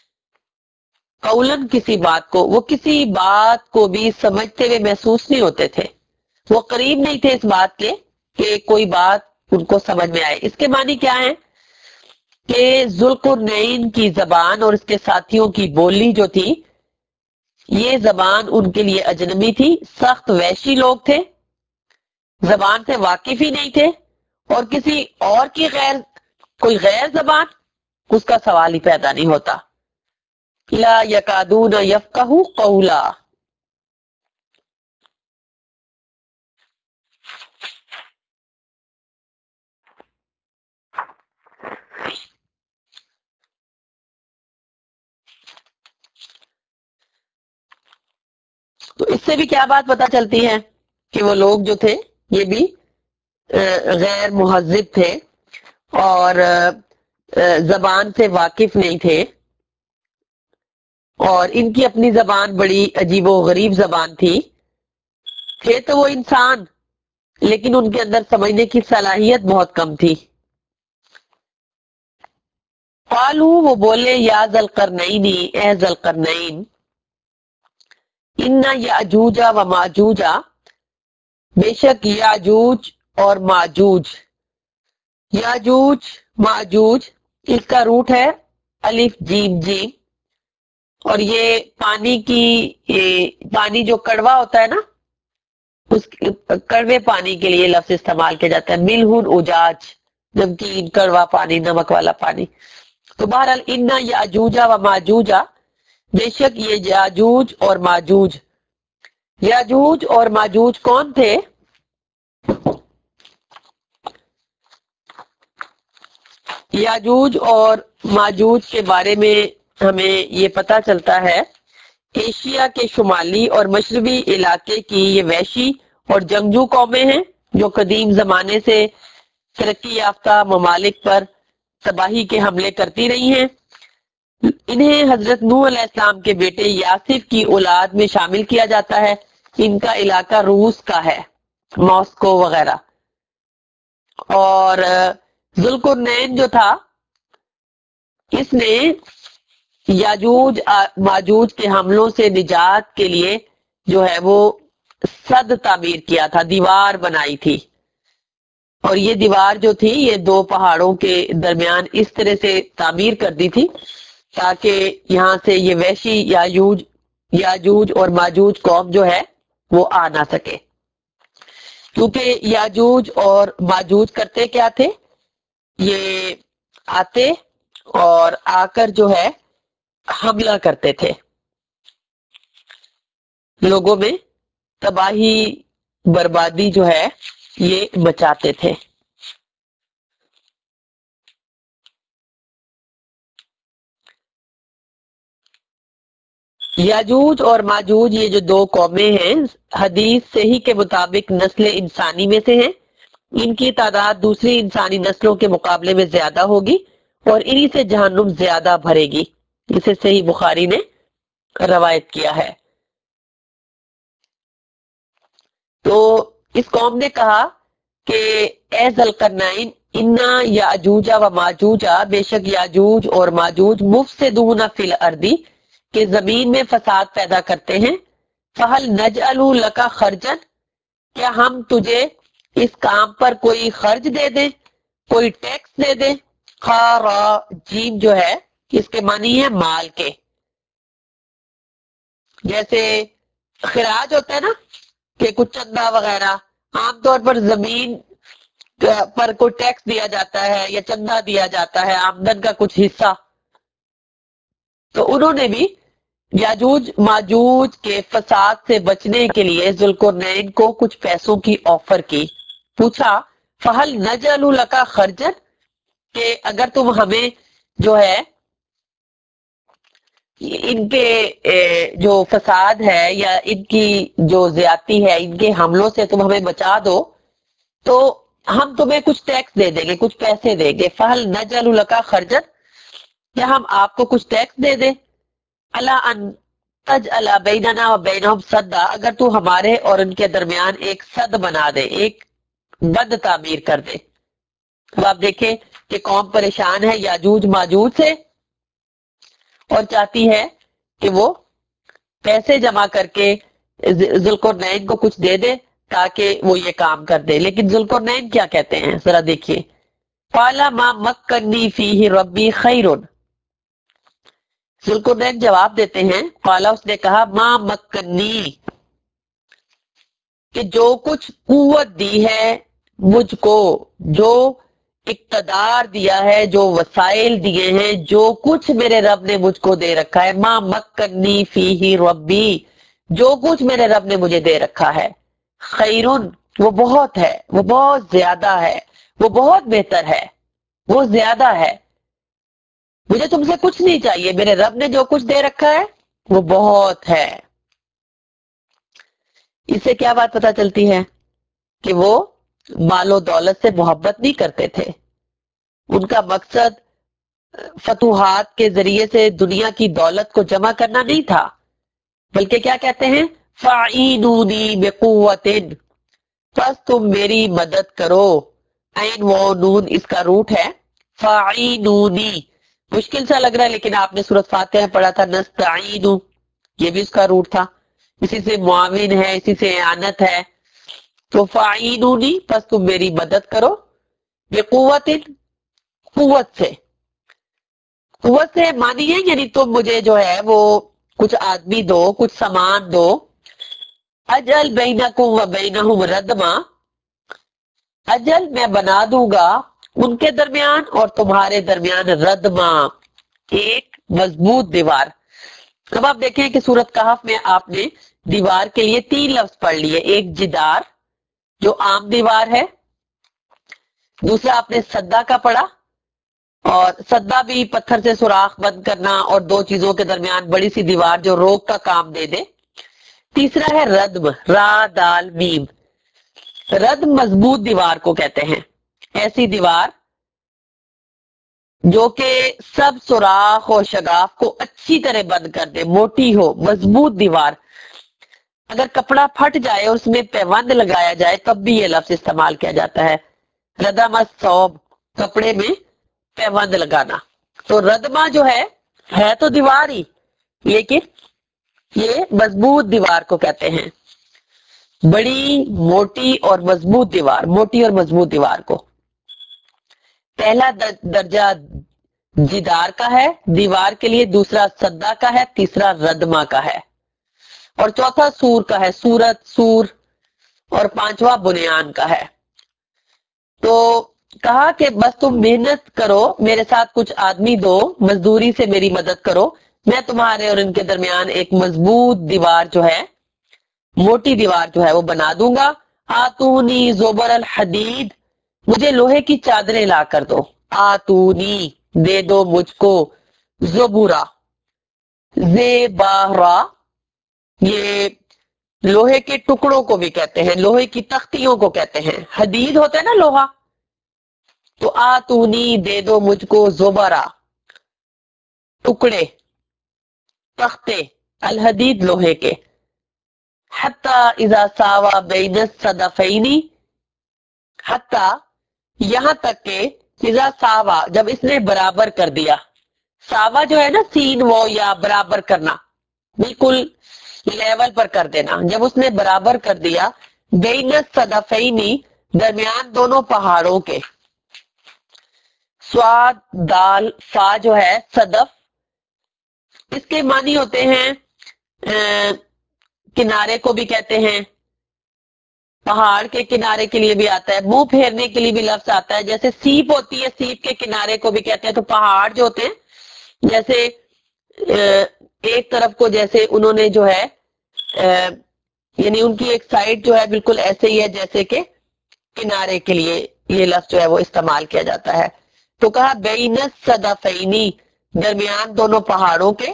قولن کسی بات کو، وہ کسی بات کو بھی سمجھتے ہوئے محسوس نہیں ہوتے تھے. وہ قریب نہیں تھے اس بات کے کہ کوئی بات ان کو سمجھ میں آئے. اس کے معنی کیا ہے کہ ذوالقرنین کی زبان اور اس کے ساتھیوں کی بولی جو تھی، یہ زبان ان کے لیے اجنبی تھی. سخت وحشی لوگ تھے، زبان سے واقف ہی نہیں تھے، اور کسی اور کی غیر کوئی غیر زبان اس کا سوال ہی پیدا نہیں ہوتا. لا یکادون یفقہوا قولا. تو اس سے بھی کیا بات پتہ چلتی ہے کہ وہ لوگ جو تھے یہ بھی غیر مہذب تھے اور زبان سے واقف نہیں تھے، اور ان کی اپنی زبان بڑی عجیب و غریب زبان تھی. تھے تو وہ انسان، لیکن ان کے اندر سمجھنے کی صلاحیت بہت کم تھی. قالو وہ بولے یا ذوالقرنین، اے ذوالقرنین، ان یاجوج و ماجوج، بے شک یاجوج اور ماجوج. یاجوج ماجوج اس کا روٹ ہے الف جیم جیم، اور یہ پانی کی یہ پانی جو کڑوا ہوتا ہے نا، اس کڑوے پانی کے لیے لفظ استعمال کیا جاتا ہے. ملح اجاج، نمکین کڑوا پانی، نمک والا پانی. تو بہرحال ان یاجوج و ماجوج، بے شک یہ یاجوج اور ماجوج. یاجوج اور ماجوج کون تھے؟ یاجوج اور ماجوج کے بارے میں ہمیں یہ پتہ چلتا ہے، ایشیا کے شمالی اور مشرقی علاقے کی یہ وحشی اور جنگجو قومیں ہیں جو قدیم زمانے سے ترقی یافتہ ممالک پر تباہی کے حملے کرتی رہی ہیں. انہیں حضرت نوح علیہ السلام کے بیٹے یاسف کی اولاد میں شامل کیا جاتا ہے. ان کا علاقہ روس کا ہے، ماسکو وغیرہ. اور ذوالقرنین جو تھا اس نے یاجوج ماجوج کے حملوں سے نجات کے لیے جو ہے وہ سد تعمیر کیا تھا، دیوار بنائی تھی. اور یہ دیوار جو تھی یہ دو پہاڑوں کے درمیان اس طرح سے تعمیر کر دی تھی تاکہ یہاں سے یہ وحشی یاجوج یاجوج اور ماجوج قوم جو ہے وہ آ نہ سکے. کیونکہ یاجوج اور ماجوج کرتے کیا تھے، یہ آتے اور آ کر جو ہے حملہ کرتے تھے، لوگوں میں تباہی بربادی جو ہے یہ مچاتے تھے. یاجوج اور ماجوج یہ جو دو قومیں ہیں حدیث صحیح کے مطابق نسل انسانی میں سے ہیں. ان کی تعداد دوسری انسانی نسلوں کے مقابلے میں زیادہ ہوگی اور انہی سے جہنم زیادہ بھرے گی. اسے صحیح بخاری نے روایت کیا ہے. تو اس قوم نے کہا کہ اے ذوالقرنین، انا یاجوج و ماجوج، بے شک یاجوج اور ماجوج مفسدون فی الارض، کہ زمین میں فساد پیدا کرتے ہیں. فہل نجعل لک خرجا، کیا ہم تجھے اس کام پر کوئی خرچ دے دیں، کوئی ٹیکس دے دیں. خراجین جو ہے اس کے معنی ہے مال کے. جیسے خراج ہوتا ہے نا کہ کچھ چندہ وغیرہ، عام طور پر زمین پر کوئی ٹیکس دیا جاتا ہے یا چندہ دیا جاتا ہے، آمدن کا کچھ حصہ. تو انہوں نے بھی یاجوج ماجوج کے فساد سے بچنے کے لیے ذوالقرنین کو کچھ پیسوں کی آفر کی. پوچھا فہل نجعل لک خرجا، کہ اگر تم ہمیں جو ہے ان کے جو فساد ہے یا ان کی جو زیادتی ہے، ان کے حملوں سے تم ہمیں بچا دو تو ہم تمہیں کچھ ٹیکس دے دیں گے، کچھ پیسے دیں گے. فہل نجعل لک خرجا، کیا ہم آپ کو کچھ ٹیکس دے دیں. الا ان تجعل بیننا و بینہم سدا، اگر تو ہمارے اور ان کے درمیان ایک سد بنا دے، ایک بند تعمیر کر دے. تو آپ دیکھیں کہ قوم پریشان ہے یاجوج ماجوج سے اور چاہتی ہے کہ وہ پیسے جمع کر کے ذوالقرنین کو کچھ دے دے تاکہ وہ یہ کام کر دے. لیکن ذوالقرنین کیا کہتے ہیں ذرا دیکھیے. قال ما مکنی فیہ ربی خیر، ذوالقرنین جواب دیتے ہیں، قالا اس نے کہا، ما مکنی، کہ جو کچھ قوت دی ہے مجھ کو، جو اقتدار دیا ہے، جو وسائل دیے ہیں، جو کچھ میرے رب نے مجھ کو دے رکھا ہے، ما مکنی فیہ ربی، جو کچھ میرے رب نے مجھے دے رکھا ہے، خیرن، وہ بہت ہے، وہ بہت زیادہ ہے، وہ بہت بہتر ہے، وہ زیادہ ہے. مجھے تم سے کچھ نہیں چاہیے، میرے رب نے جو کچھ دے رکھا ہے وہ بہت ہے. اس سے کیا بات پتہ چلتی ہے کہ وہ مال و دولت سے محبت نہیں کرتے تھے. ان کا مقصد فتوحات کے ذریعے سے دنیا کی دولت کو جمع کرنا نہیں تھا، بلکہ کیا کہتے ہیں فَعِینُونِی بِقُوَّةٍ، پس تم میری مدد کرو. عین و نون اس کا روٹ ہے. فَعِینُونِی مشکل سا لگ رہا ہے لیکن آپ نے سورۃ فاتحہ پڑھا تھا نستعین، یہ بھی اس کا روٹ تھا. اسی سے معاون ہے، اسی سے اعانت ہے. تو فَعِینُونِی پس تم میری مدد کرو. بِقُوَّةٍ قوت سے. قوت سے مانی ہے یعنی تم مجھے جو ہے وہ کچھ آدمی دو، کچھ سامان دو. اجل بینکم و بینہم ردما، اجل میں بنا دوں گا ان کے درمیان اور تمہارے درمیان ردما، ایک مضبوط دیوار. اب آپ دیکھیں کہ سورۃ کہف میں آپ نے دیوار کے لیے تین لفظ پڑھ لیے. ایک جدار جو عام دیوار ہے، دوسرا آپ نے سدا کا پڑھا، اور سدا بھی پتھر سے سوراخ بند کرنا اور دو چیزوں کے درمیان بڑی سی دیوار جو روک کا کام دے دے. تیسرا ہے ردم، را دال میم. ردم مضبوط دیوار کو کہتے ہیں، ایسی دیوار جو کہ سب سوراخ اور شگاف کو اچھی طرح بند کر دے، موٹی ہو، مضبوط دیوار. اگر کپڑا پھٹ جائے اور اس میں پیوند لگایا جائے تب بھی یہ لفظ استعمال کیا جاتا ہے. ردم الثوب، کپڑے میں پیوند لگانا. تو ردما جو ہے ہے تو دیوار ہی، لیکن یہ مضبوط دیوار کو کہتے ہیں. بڑی موٹی اور مضبوط دیوار، موٹی اور مضبوط دیوار کو. پہلا درجہ جدار کا ہے دیوار کے لیے، دوسرا سدا کا ہے، تیسرا ردما کا ہے، اور چوتھا سور کا ہے، سورت، سور، اور پانچواں بنیان کا ہے. تو کہا کہ بس تم محنت کرو، میرے ساتھ کچھ آدمی دو، مزدوری سے میری مدد کرو، میں تمہارے اور ان کے درمیان ایک مضبوط دیوار جو ہے، موٹی دیوار جو ہے وہ بنا دوں گا. آتونی زبر الحدید، مجھے لوہے کی چادریں لا کر دو. آتونی دے دو مجھ کو، زبورا زیبارا، یہ لوہے کے ٹکڑوں کو بھی کہتے ہیں، لوہے کی تختیوں کو کہتے ہیں. حدید ہوتا ہے نا لوہا، تو آتونی دے دو مجھ کو زبرا ٹکڑے، تختے، الحدید لوہے کے. حتی اذا ساوا بین الصدفین، حتی یہاں تک کہ اذا ساوا جب اس نے برابر کر دیا. ساوا جو ہے نا سین وہ یا برابر کرنا، بالکل لیول پر کر دینا. جب اس نے برابر کر دیا بین الصدفین، درمیان دونوں پہاڑوں کے. سواد دال فا جو ہے صدف، اس کے معنی ہوتے ہیں کنارے کو بھی کہتے ہیں، پہاڑ کے کنارے کے لیے بھی آتا ہے، منہ پھیرنے کے لیے بھی لفظ آتا ہے. جیسے سیپ ہوتی ہے، سیپ کے کنارے کو بھی کہتے ہیں. تو پہاڑ جو ہوتے ہیں جیسے ایک طرف کو جیسے انہوں نے جو ہے یعنی ان کی ایک سائڈ جو ہے بالکل ایسے ہی ہے جیسے کہ کنارے کے لیے یہ لفظ جو ہے وہ استعمال کیا جاتا ہے. تو کہا بین الصدفین، درمیان دونوں پہاڑوں کے.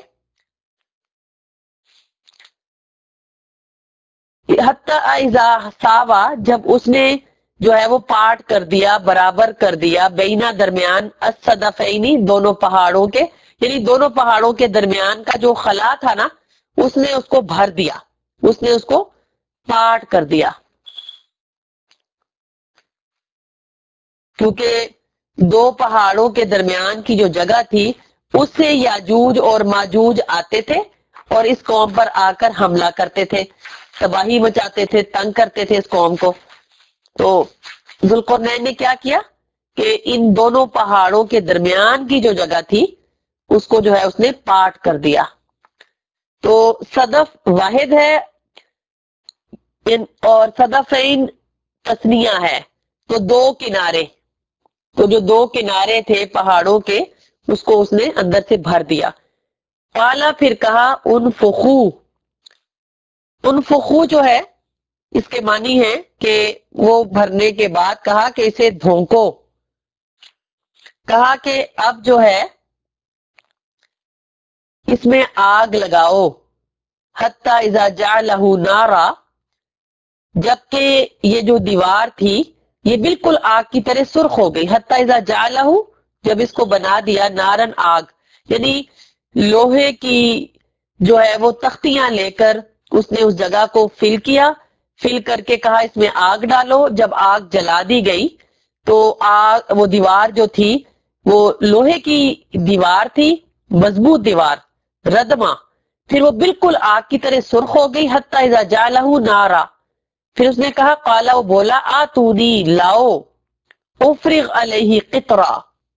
حتی اذا ساوا جب اس نے جو ہے وہ پارٹ کر دیا، برابر کر دیا، بینا درمیان، الصدفین دونوں پہاڑوں کے، یعنی دونوں پہاڑوں کے درمیان کا جو خلا تھا نا، اس نے اس کو بھر دیا، اس نے اس کو پارٹ کر دیا. کیونکہ دو پہاڑوں کے درمیان کی جو جگہ تھی اس سے یاجوج اور ماجوج آتے تھے اور اس قوم پر آ کر حملہ کرتے تھے، تباہی مچاتے تھے، تنگ کرتے تھے اس قوم کو. تو ذوالقرنین نے کیا کیا کہ ان دونوں پہاڑوں کے درمیان کی جو جگہ تھی اس کو جو ہے اس نے پارٹ کر دیا. تو صدف واحد ہے اور صدفین تسنیہ ہے، تو دو کنارے. تو جو دو کنارے تھے پہاڑوں کے اس کو اس نے اندر سے بھر دیا. قالا پھر کہا انفخو، انفخو جو ہے اس کے معنی ہے کہ وہ بھرنے کے بعد کہا کہ اسے دھونکو، کہا کہ اب جو ہے اس میں آگ لگاؤ. حتی اذا جعلہ نارا، جبکہ یہ جو دیوار تھی یہ بالکل آگ کی طرح سرخ ہو گئی. حتی اذا جعلہ، جب اس کو بنا دیا، نارن آگ، یعنی لوہے کی جو ہے وہ تختیاں لے کر اس نے اس جگہ کو فل کیا، فل کر کے کہا اس میں آگ ڈالو. جب آگ جلا دی گئی تو آگ وہ دیوار جو تھی وہ لوہے کی دیوار تھی، مضبوط دیوار، ردمہ، پھر وہ بالکل آگ کی طرح سرخ ہو گئی. حتی اذا جعلہ نارا، پھر اس نے کہا قالا، وہ بولا آتونی، لاؤ، افرغ علیہ قطرہ.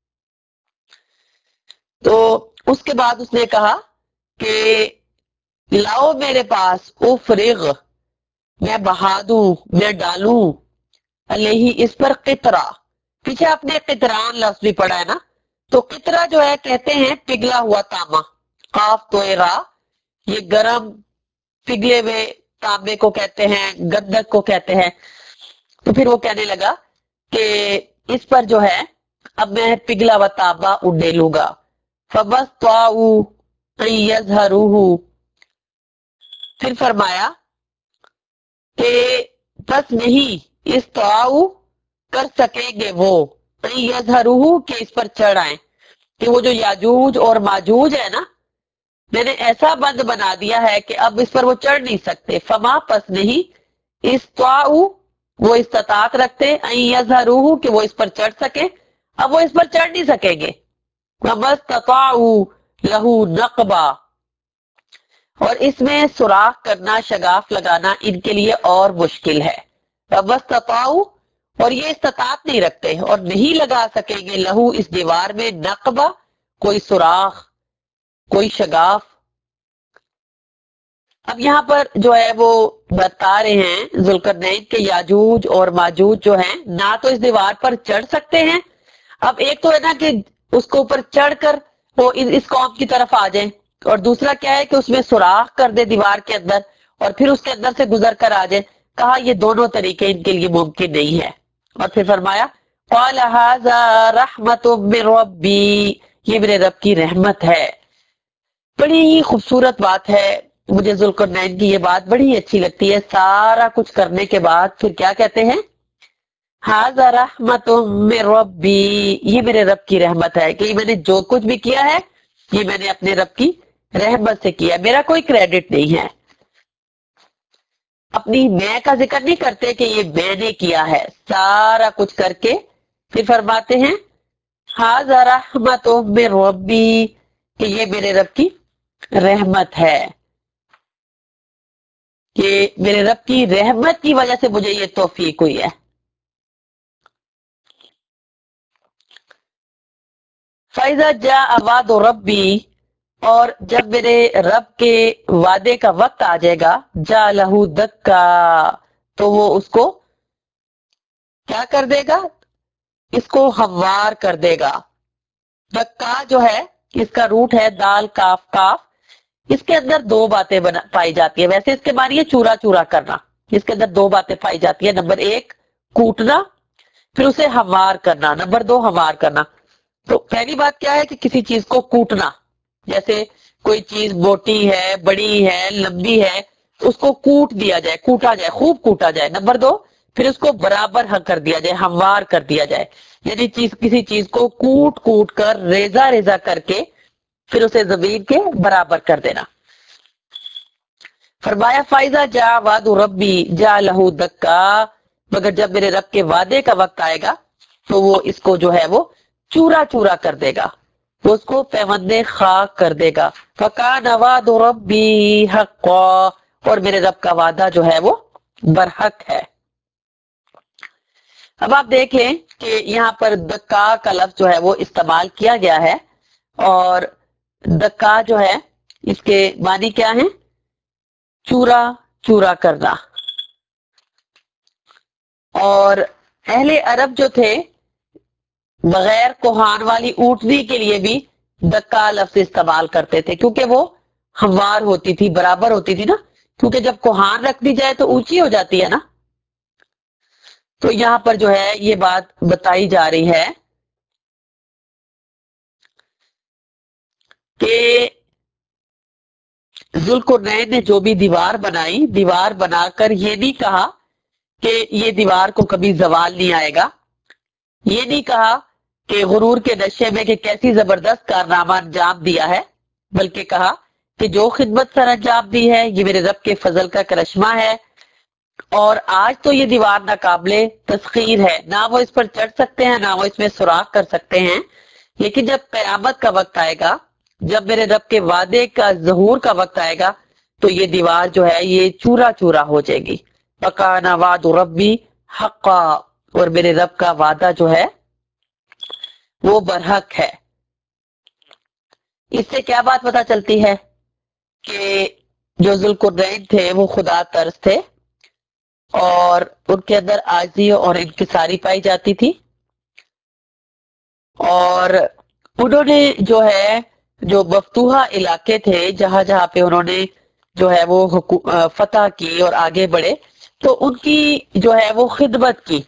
تو اس کے بعد اس نے کہا کہ لاؤ میرے پاس، افرغ، میں بہا دوں، میں ڈالوں، علیہ اس پر قطرہ. پیچھے آپ نے قطران لفظ بھی پڑھا ہے نا، تو قطرہ جو ہے کہتے ہیں پگھلا ہوا تانبا. قاف تو را، یہ گرم پگھلے ہوئے تانبے کو کہتے ہیں، گندک کو کہتے ہیں. تو پھر وہ کہنے لگا کہ اس پر جو ہے اب میں پگھلا ہوا تانبا اڈے لوں گا. فَبَسْطَعُوا أَن يَظْهَرُوهُ، پھر فرمایا کہ بس نہیں استعاؤ کر سکیں گے وہ، ان یظہروہ کہ اس پر چڑھ آئیں، کہ وہ جو یاجوج اور ماجوج ہے نا، میں نے ایسا بند بنا دیا ہے کہ اب اس پر وہ چڑھ نہیں سکتے. فما پس نہیں استعاؤ وہ استطاعت رکھتے، ان یظہروہ کہ وہ اس پر چڑھ سکے، اب وہ اس پر چڑھ نہیں سکیں گے. وما استطاعوا لہ نقبا، اور اس میں سوراخ کرنا، شگاف لگانا ان کے لیے اور مشکل ہے. وما استطاعوا، اور یہ استطاعت نہیں رکھتے اور نہیں لگا سکیں گے، لہو اس دیوار میں، نقبہ کوئی سوراخ، کوئی شگاف. اب یہاں پر جو ہے وہ بتا رہے ہیں ذوالقرنین کے یاجوج اور ماجوج جو ہیں نہ تو اس دیوار پر چڑھ سکتے ہیں. اب ایک تو ہے نا کہ اس کو اوپر چڑھ کر وہ اس قوم کی طرف آ جائیں، اور دوسرا کیا ہے کہ اس میں سوراخ کر دے دیوار کے اندر اور پھر اس کے اندر سے گزر کر آ جائے. کہا یہ دونوں طریقے ان کے لیے ممکن نہیں ہے. اور پھر فرمایا قال ھذا رحمت من ربی، یہ میرے رب کی رحمت ہے. بڑی ہی خوبصورت بات ہے، مجھے ذوالقرنین کی یہ بات بڑی اچھی لگتی ہے. سارا کچھ کرنے کے بعد پھر کیا کہتے ہیں، ھذا رحمت من ربی، یہ میرے رب کی رحمت ہے، کہ میں نے جو کچھ بھی کیا ہے یہ میں نے اپنے رب کی رحمت سے کیا، میرا کوئی کریڈٹ نہیں ہے. اپنی میں کا ذکر نہیں کرتے کہ یہ میں نے کیا ہے، سارا کچھ کر کے پھر فرماتے ہیں ھذا رحمت من ربی، کہ یہ میرے رب کی رحمت ہے، کہ میرے رب کی رحمت کی وجہ سے مجھے یہ توفیق ہوئی ہے. فَإِذَا جَاءَ وَعْدُ رَبِّي، اور جب میرے رب کے وعدے کا وقت آ جائے گا، جَعَلَهُ دَكَّا، تو وہ اس کو کیا کر دے گا، اس کو ہموار کر دے گا. دکا جو ہے اس کا روٹ ہے دال کاف کاف. اس کے اندر دو باتیں بنا پائی جاتی ہیں، ویسے اس کے معنی ہے چورا چورا کرنا. اس کے اندر دو باتیں پائی جاتی ہیں، نمبر ایک کوٹنا، پھر اسے ہموار کرنا، نمبر دو ہموار کرنا. تو پہلی بات کیا ہے کہ کسی چیز کو کوٹنا، جیسے کوئی چیز موٹی ہے، بڑی ہے، لمبی ہے، اس کو کوٹ دیا جائے، کوٹا جائے، خوب کوٹا جائے. نمبر دو پھر اس کو برابر حق کر دیا جائے، ہموار کر دیا جائے، یعنی چیز کسی چیز کو کوٹ کوٹ کر ریزہ ریزہ کر کے پھر اسے زمین کے برابر کر دینا. فرمایا فائزہ جا وعد ربی جعلہ دکا، مگر جب میرے رب کے وعدے کا وقت آئے گا تو وہ اس کو جو ہے وہ چورا چورا کر دے گا، وہ اس کو پیوند خاک کر دے گا. فکان وعد ربی حقا، اور میرے رب کا وعدہ جو ہے وہ برحق ہے. اب آپ دیکھ لیں کہ یہاں پر دکا کا لفظ جو ہے وہ استعمال کیا گیا ہے، اور دکا جو ہے اس کے معنی کیا ہیں، چورا چورا کرنا. اور اہل عرب جو تھے بغیر کوہان والی اونٹنی کے لیے بھی دکا لفظ استعمال کرتے تھے، کیونکہ وہ ہموار ہوتی تھی، برابر ہوتی تھی نا، کیونکہ جب کوہان رکھ دی جائے تو اونچی ہو جاتی ہے نا. تو یہاں پر جو ہے یہ بات بتائی جا رہی ہے کہ ذوالقرنین نے جو بھی دیوار بنائی، دیوار بنا کر یہ نہیں کہا کہ یہ دیوار کو کبھی زوال نہیں آئے گا، یہ نہیں کہا کہ غرور کے نشے میں کہ کیسی زبردست کارنامہ انجام دیا ہے، بلکہ کہا کہ جو خدمت سر انجام دی ہے یہ میرے رب کے فضل کا کرشمہ ہے، اور آج تو یہ دیوار ناقابل تسخیر ہے، نہ وہ اس پر چڑھ سکتے ہیں نہ وہ اس میں سوراخ کر سکتے ہیں، لیکن جب قیامت کا وقت آئے گا، جب میرے رب کے وعدے کا ظہور کا وقت آئے گا، تو یہ دیوار جو ہے یہ چورا چورا ہو جائے گی۔ وَقَانَ وَعْدُ رَبِّي حَقًّا، اور میرے رب کا وعدہ جو ہے وہ برحق ہے۔ اس سے کیا بات پتہ چلتی ہے کہ جو ذوالقرنین تھے وہ خدا ترس تھے اور ان کے اندر عاجزی اور انکساری پائی جاتی تھی، اور انہوں نے جو ہے جو مفتوحہ علاقے تھے جہاں جہاں پہ انہوں نے جو ہے وہ حکو- فتح کی اور آگے بڑھے، تو ان کی جو ہے وہ خدمت کی،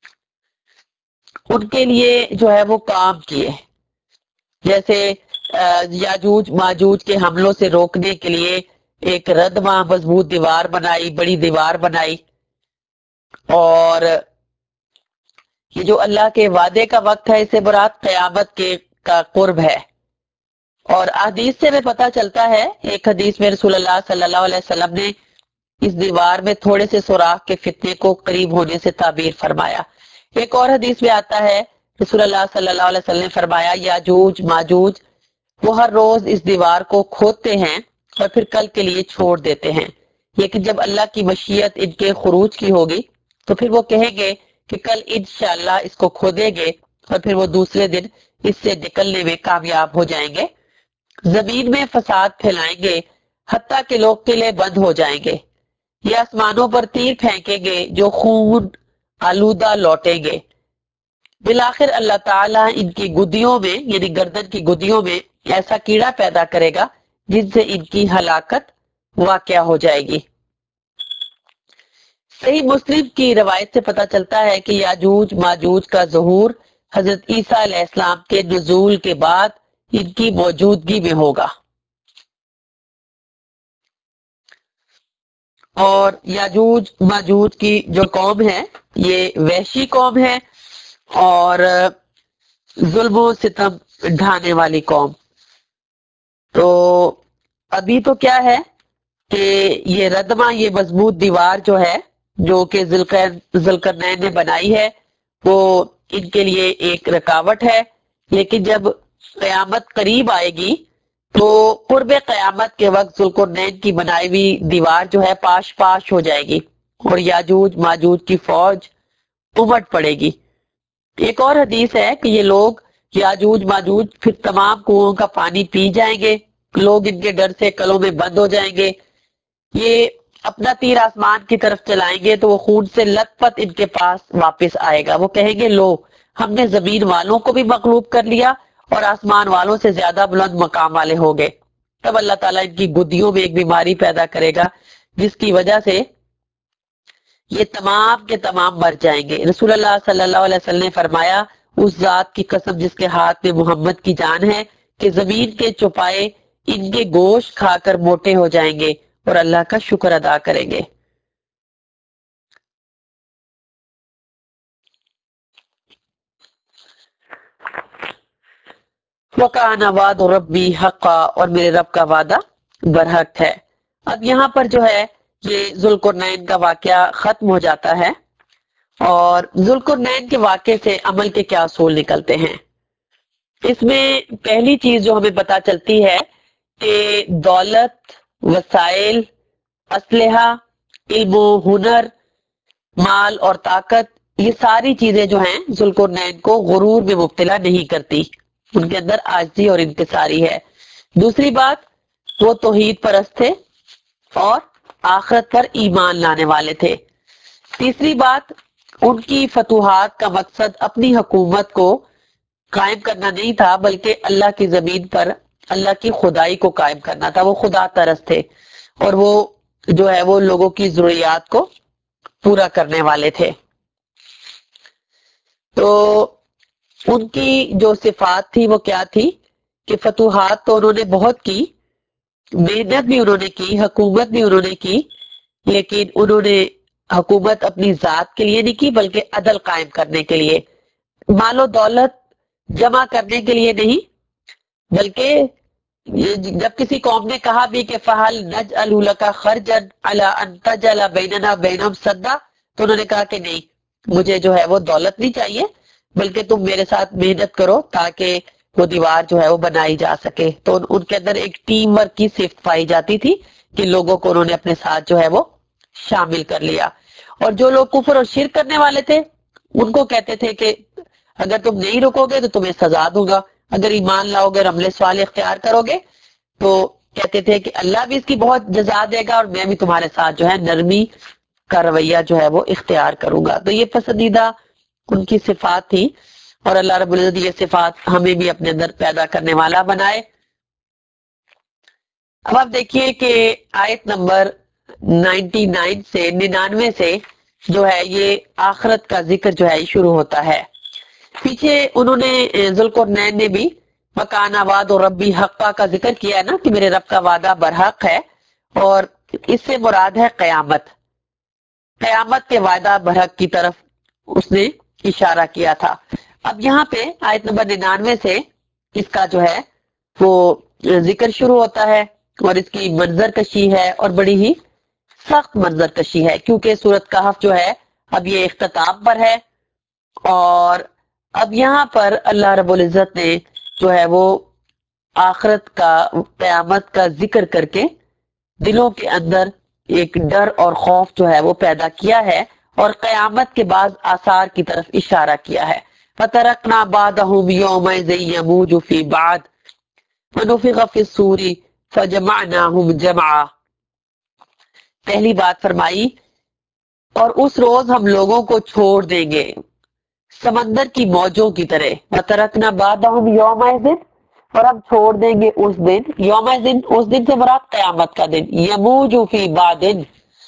ان کے لیے جو ہے وہ کام کیے، جیسے یاجوج ماجوج کے حملوں سے روکنے کے لیے ایک ردمہ مضبوط دیوار بنائی، بڑی دیوار بنائی، اور یہ جو اللہ کے وعدے کا وقت ہے، اسے مراد قیامت کے کا قرب ہے۔ اور حدیث سے میں پتہ چلتا ہے، ایک حدیث میں رسول اللہ صلی اللہ علیہ وسلم نے اس دیوار میں تھوڑے سے سوراخ کے فتنے کو قریب ہونے سے تعبیر فرمایا۔ ایک اور حدیث میں آتا ہے، رسول اللہ صلی اللہ علیہ وسلم نے فرمایا، یاجوج ماجوج وہ ہر روز اس دیوار کو کھودتے ہیں اور پھر کل کے لیے چھوڑ دیتے ہیں، لیکن جب اللہ کی مشیت ان کے خروج کی ہوگی تو پھر وہ کہیں گے کہ کل انشاءاللہ اس کو کھودیں گے، اور پھر وہ دوسرے دن اس سے نکلنے میں کامیاب ہو جائیں گے، زمین میں فساد پھیلائیں گے حتیٰ کہ لوگ قلعے بند ہو جائیں گے، یہ آسمانوں پر تیر پھینکیں گے جو خون آلودہ لوٹیں گے، بالآخر اللہ تعالیٰ ان کی گدیوں میں یعنی گردن کی گدیوں میں ایسا کیڑا پیدا کرے گا جن سے ان کی ہلاکت واقع ہو جائے گی۔ صحیح مسلم کی روایت سے پتہ چلتا ہے کہ یاجوج ماجوج کا ظہور حضرت عیسیٰ علیہ السلام کے نزول کے بعد ان کی موجودگی میں ہوگا، اور یاجوج ماجوج کی جو قوم ہے یہ وحشی قوم ہے اور ظلم و ستم ڈھانے والی قوم۔ تو ابھی تو کیا ہے کہ یہ ردمہ، یہ مضبوط دیوار جو ہے جو کہ ذوالقرنین نے بنائی ہے، وہ ان کے لیے ایک رکاوٹ ہے، لیکن جب قیامت قریب آئے گی تو قرب قیامت کے وقت ذوالقرنین کی بنائی ہوئی دیوار جو ہے پاش پاش ہو جائے گی اور یاجوج ماجوج کی فوج امٹ پڑے گی۔ ایک اور حدیث ہے کہ یہ لوگ یاجوج ماجوج پھر تمام کنوؤں کا پانی پی جائیں گے، لوگ ان کے ڈر سے کلوں میں بند ہو جائیں گے، یہ اپنا تیر آسمان کی طرف چلائیں گے تو وہ خون سے لت پت ان کے پاس واپس آئے گا، وہ کہیں گے لو ہم نے زمین والوں کو بھی مغلوب کر لیا اور آسمان والوں سے زیادہ بلند مقام والے ہو گئے۔ تب اللہ تعالیٰ ان کی گدیوں میں ایک بیماری پیدا کرے گا جس کی وجہ سے یہ تمام کے تمام مر جائیں گے۔ رسول اللہ صلی اللہ علیہ وسلم نے فرمایا، اس ذات کی قسم جس کے ہاتھ میں محمد کی جان ہے کہ زمین کے چوپائے ان کے گوشت کھا کر موٹے ہو جائیں گے اور اللہ کا شکر ادا کریں گے۔ وَكَانَ وَعْدُ رَبِّي حَقًّا، اور میرے رب کا وعدہ برحق ہے۔ اب یہاں پر جو ہے یہ ذوالقرنین کا واقعہ ختم ہو جاتا ہے، اور ذوالقرنین کے واقعے سے عمل کے کیا اصول نکلتے ہیں۔ اس میں پہلی چیز جو ہمیں پتہ چلتی ہے کہ دولت، وسائل، اسلحہ، علم و ہنر، مال اور طاقت، یہ ساری چیزیں جو ہیں ذوالقرنین کو غرور میں مبتلا نہیں کرتی، ان کے اندر عاجزی اور انکساری ہے۔ دوسری بات، وہ توحید پرست تھے اور آخرت پر ایمان لانے والے تھے۔ تیسری بات، ان کی فتوحات کا مقصد اپنی حکومت کو قائم کرنا نہیں تھا بلکہ اللہ کی زمین پر اللہ کی خدائی کو قائم کرنا تھا، وہ خدا ترس تھے اور وہ جو ہے وہ لوگوں کی ضروریات کو پورا کرنے والے تھے۔ تو ان کی جو صفات تھی وہ کیا تھی کہ فتوحات تو انہوں نے بہت کی، محنت بھی انہوں نے کی، حکومت بھی انہوں نے کی، لیکن انہوں نے حکومت اپنی ذات کے لیے نہیں کی بلکہ عدل قائم کرنے کے لیے، مال و دولت جمع کرنے کے لیے نہیں، بلکہ یہ جب کسی قوم نے کہا بھی کہ فَهَلْ نَجْعَلُ لَكَ خَرْجًا عَلَىٰ أَن تَجْعَلَ بَيْنَنَا وَبَيْنَهُمْ سَدًّا، تو انہوں نے کہا کہ نہیں، مجھے جو ہے وہ دولت نہیں چاہیے بلکہ تم میرے ساتھ محنت کرو تاکہ وہ دیوار جو ہے وہ بنائی جا سکے۔ تو ان ان کے اندر ایک ٹیم ورک کی صفت پائی جاتی تھی کہ لوگوں کو انہوں نے اپنے ساتھ جو ہے وہ شامل کر لیا۔ اور جو لوگ کفر اور شرک کرنے والے تھے ان کو کہتے تھے کہ اگر تم نہیں رکو گے تو تمہیں سزا دوں گا، اگر ایمان لاؤ گے اور عمل صالح اختیار کرو گے تو کہتے تھے کہ اللہ بھی اس کی بہت جزا دے گا اور میں بھی تمہارے ساتھ جو ہے نرمی کا رویہ جو ہے وہ اختیار کروں گا۔ تو یہ پسندیدہ ان کی صفات تھی، اور اللہ رب العزت یہ صفات ہمیں بھی اپنے اندر پیدا کرنے والا بنائے۔ اب آپ دیکھیے کہ آیت نمبر ننانوے سے ننانوے سے جو ہے یہ آخرت کا ذکر جو ہے شروع ہوتا ہے۔ پیچھے انہوں نے ذوالقرنین نے بھی مکانہ وعد و ربی حقہ کا ذکر کیا ہے نا کہ میرے رب کا وعدہ برحق ہے، اور اس سے مراد ہے قیامت، قیامت کے وعدہ برحق کی طرف اس نے اشارہ کیا تھا۔ اب یہاں پہ آیت نمبر ننانوے سے اس کا جو ہے وہ ذکر شروع ہوتا ہے، اور اس کی منظر کشی ہے اور بڑی ہی سخت منظر کشی ہے، کیونکہ سورۃ کہف جو ہے اب یہ اختتام پر ہے، اور اب یہاں پر اللہ رب العزت نے جو ہے وہ آخرت کا قیامت کا ذکر کر کے دلوں کے اندر ایک ڈر اور خوف جو ہے وہ پیدا کیا ہے، اور قیامت کے بعد آثار کی طرف اشارہ کیا ہے۔ فَتَرَكْنَا بَعْدَهُمْ يَوْمَئِذٍ يَمُوجُ فِي بَعْضٍ وَنُفِخَ فِي الصُّورِ فَجَمَعْنَاهُمْ جَمْعًا۔ پہلی بات فرمائی اور اس روز ہم لوگوں کو چھوڑ دیں گے سمندر کی موجوں کی طرح۔ وَتَرَكْنَا بَعْدَهُمْ يَوْمَئِذٍ، اور ہم چھوڑ دیں گے اس دن، یومئذٍ اس دن سے مراد قیامت کا دن، یموج فی بعدن،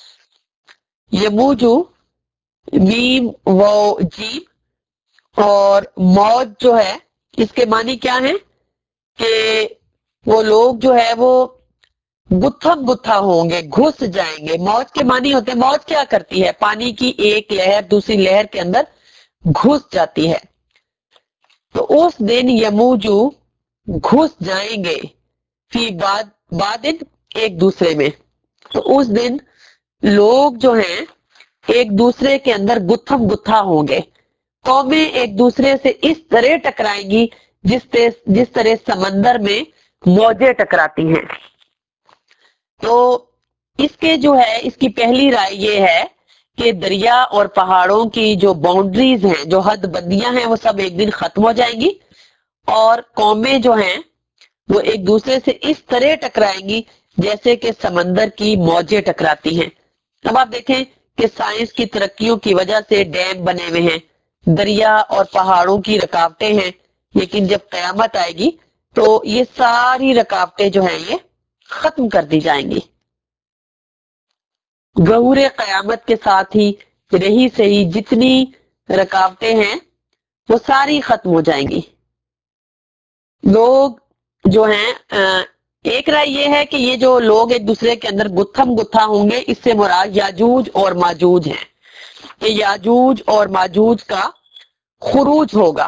یموج میم و جیم، اور موج جو ہے اس کے معنی کیا ہے کہ وہ لوگ جو ہے وہ گتھم گتھا ہوں گے، گھس جائیں گے۔ موج کے معنی ہوتے ہیں، موج کیا کرتی ہے؟ پانی کی ایک لہر دوسری لہر کے اندر گھس جاتی ہے۔ تو اس دن یموجو گھس جائیں گے فی بعد بعدن، ایک دوسرے میں۔ تو اس دن لوگ جو ہیں ایک دوسرے کے اندر گتھم گتھا ہوں گے، قومیں ایک دوسرے سے اس طرح ٹکرائیں گی جس طرح جس طرح سمندر میں موجیں ٹکراتی ہیں۔ تو اس کے جو ہے اس کی پہلی رائے یہ ہے کہ دریا اور پہاڑوں کی جو باؤنڈریز ہیں، جو حد بندیاں ہیں، وہ سب ایک دن ختم ہو جائیں گی، اور قومیں جو ہیں وہ ایک دوسرے سے اس طرح ٹکرائیں گی جیسے کہ سمندر کی موجیں ٹکراتی ہیں۔ اب آپ دیکھیں کہ سائنس کی ترقیوں کی وجہ سے ڈیم بنے ہوئے ہیں، دریا اور پہاڑوں کی رکاوٹیں ہیں، لیکن جب قیامت آئے گی تو یہ ساری رکاوٹیں جو ہیں یہ ختم کر دی جائیں گی۔ ظہور قیامت کے ساتھ ہی رہی سہی جتنی رکاوٹیں ہیں وہ ساری ختم ہو جائیں گی۔ لوگ جو ہیں ایک رائے یہ ہے کہ یہ جو لوگ ایک دوسرے کے اندر گتھم گتھا ہوں گے، اس سے مراد یاجوج اور ماجوج ہیں، کہ یاجوج اور ماجوج کا خروج ہوگا۔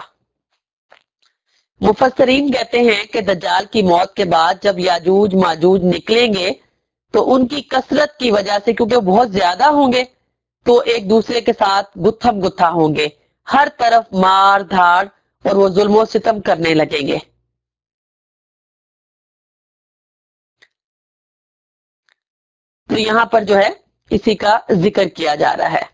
مفسرین کہتے ہیں کہ دجال کی موت کے بعد جب یاجوج ماجوج نکلیں گے تو ان کی کثرت کی وجہ سے، کیونکہ وہ بہت زیادہ ہوں گے، تو ایک دوسرے کے ساتھ گتھم گتھا ہوں گے، ہر طرف مار دھاڑ اور وہ ظلم و ستم کرنے لگیں گے۔ تو یہاں پر جو ہے اسی کا ذکر کیا جا رہا ہے۔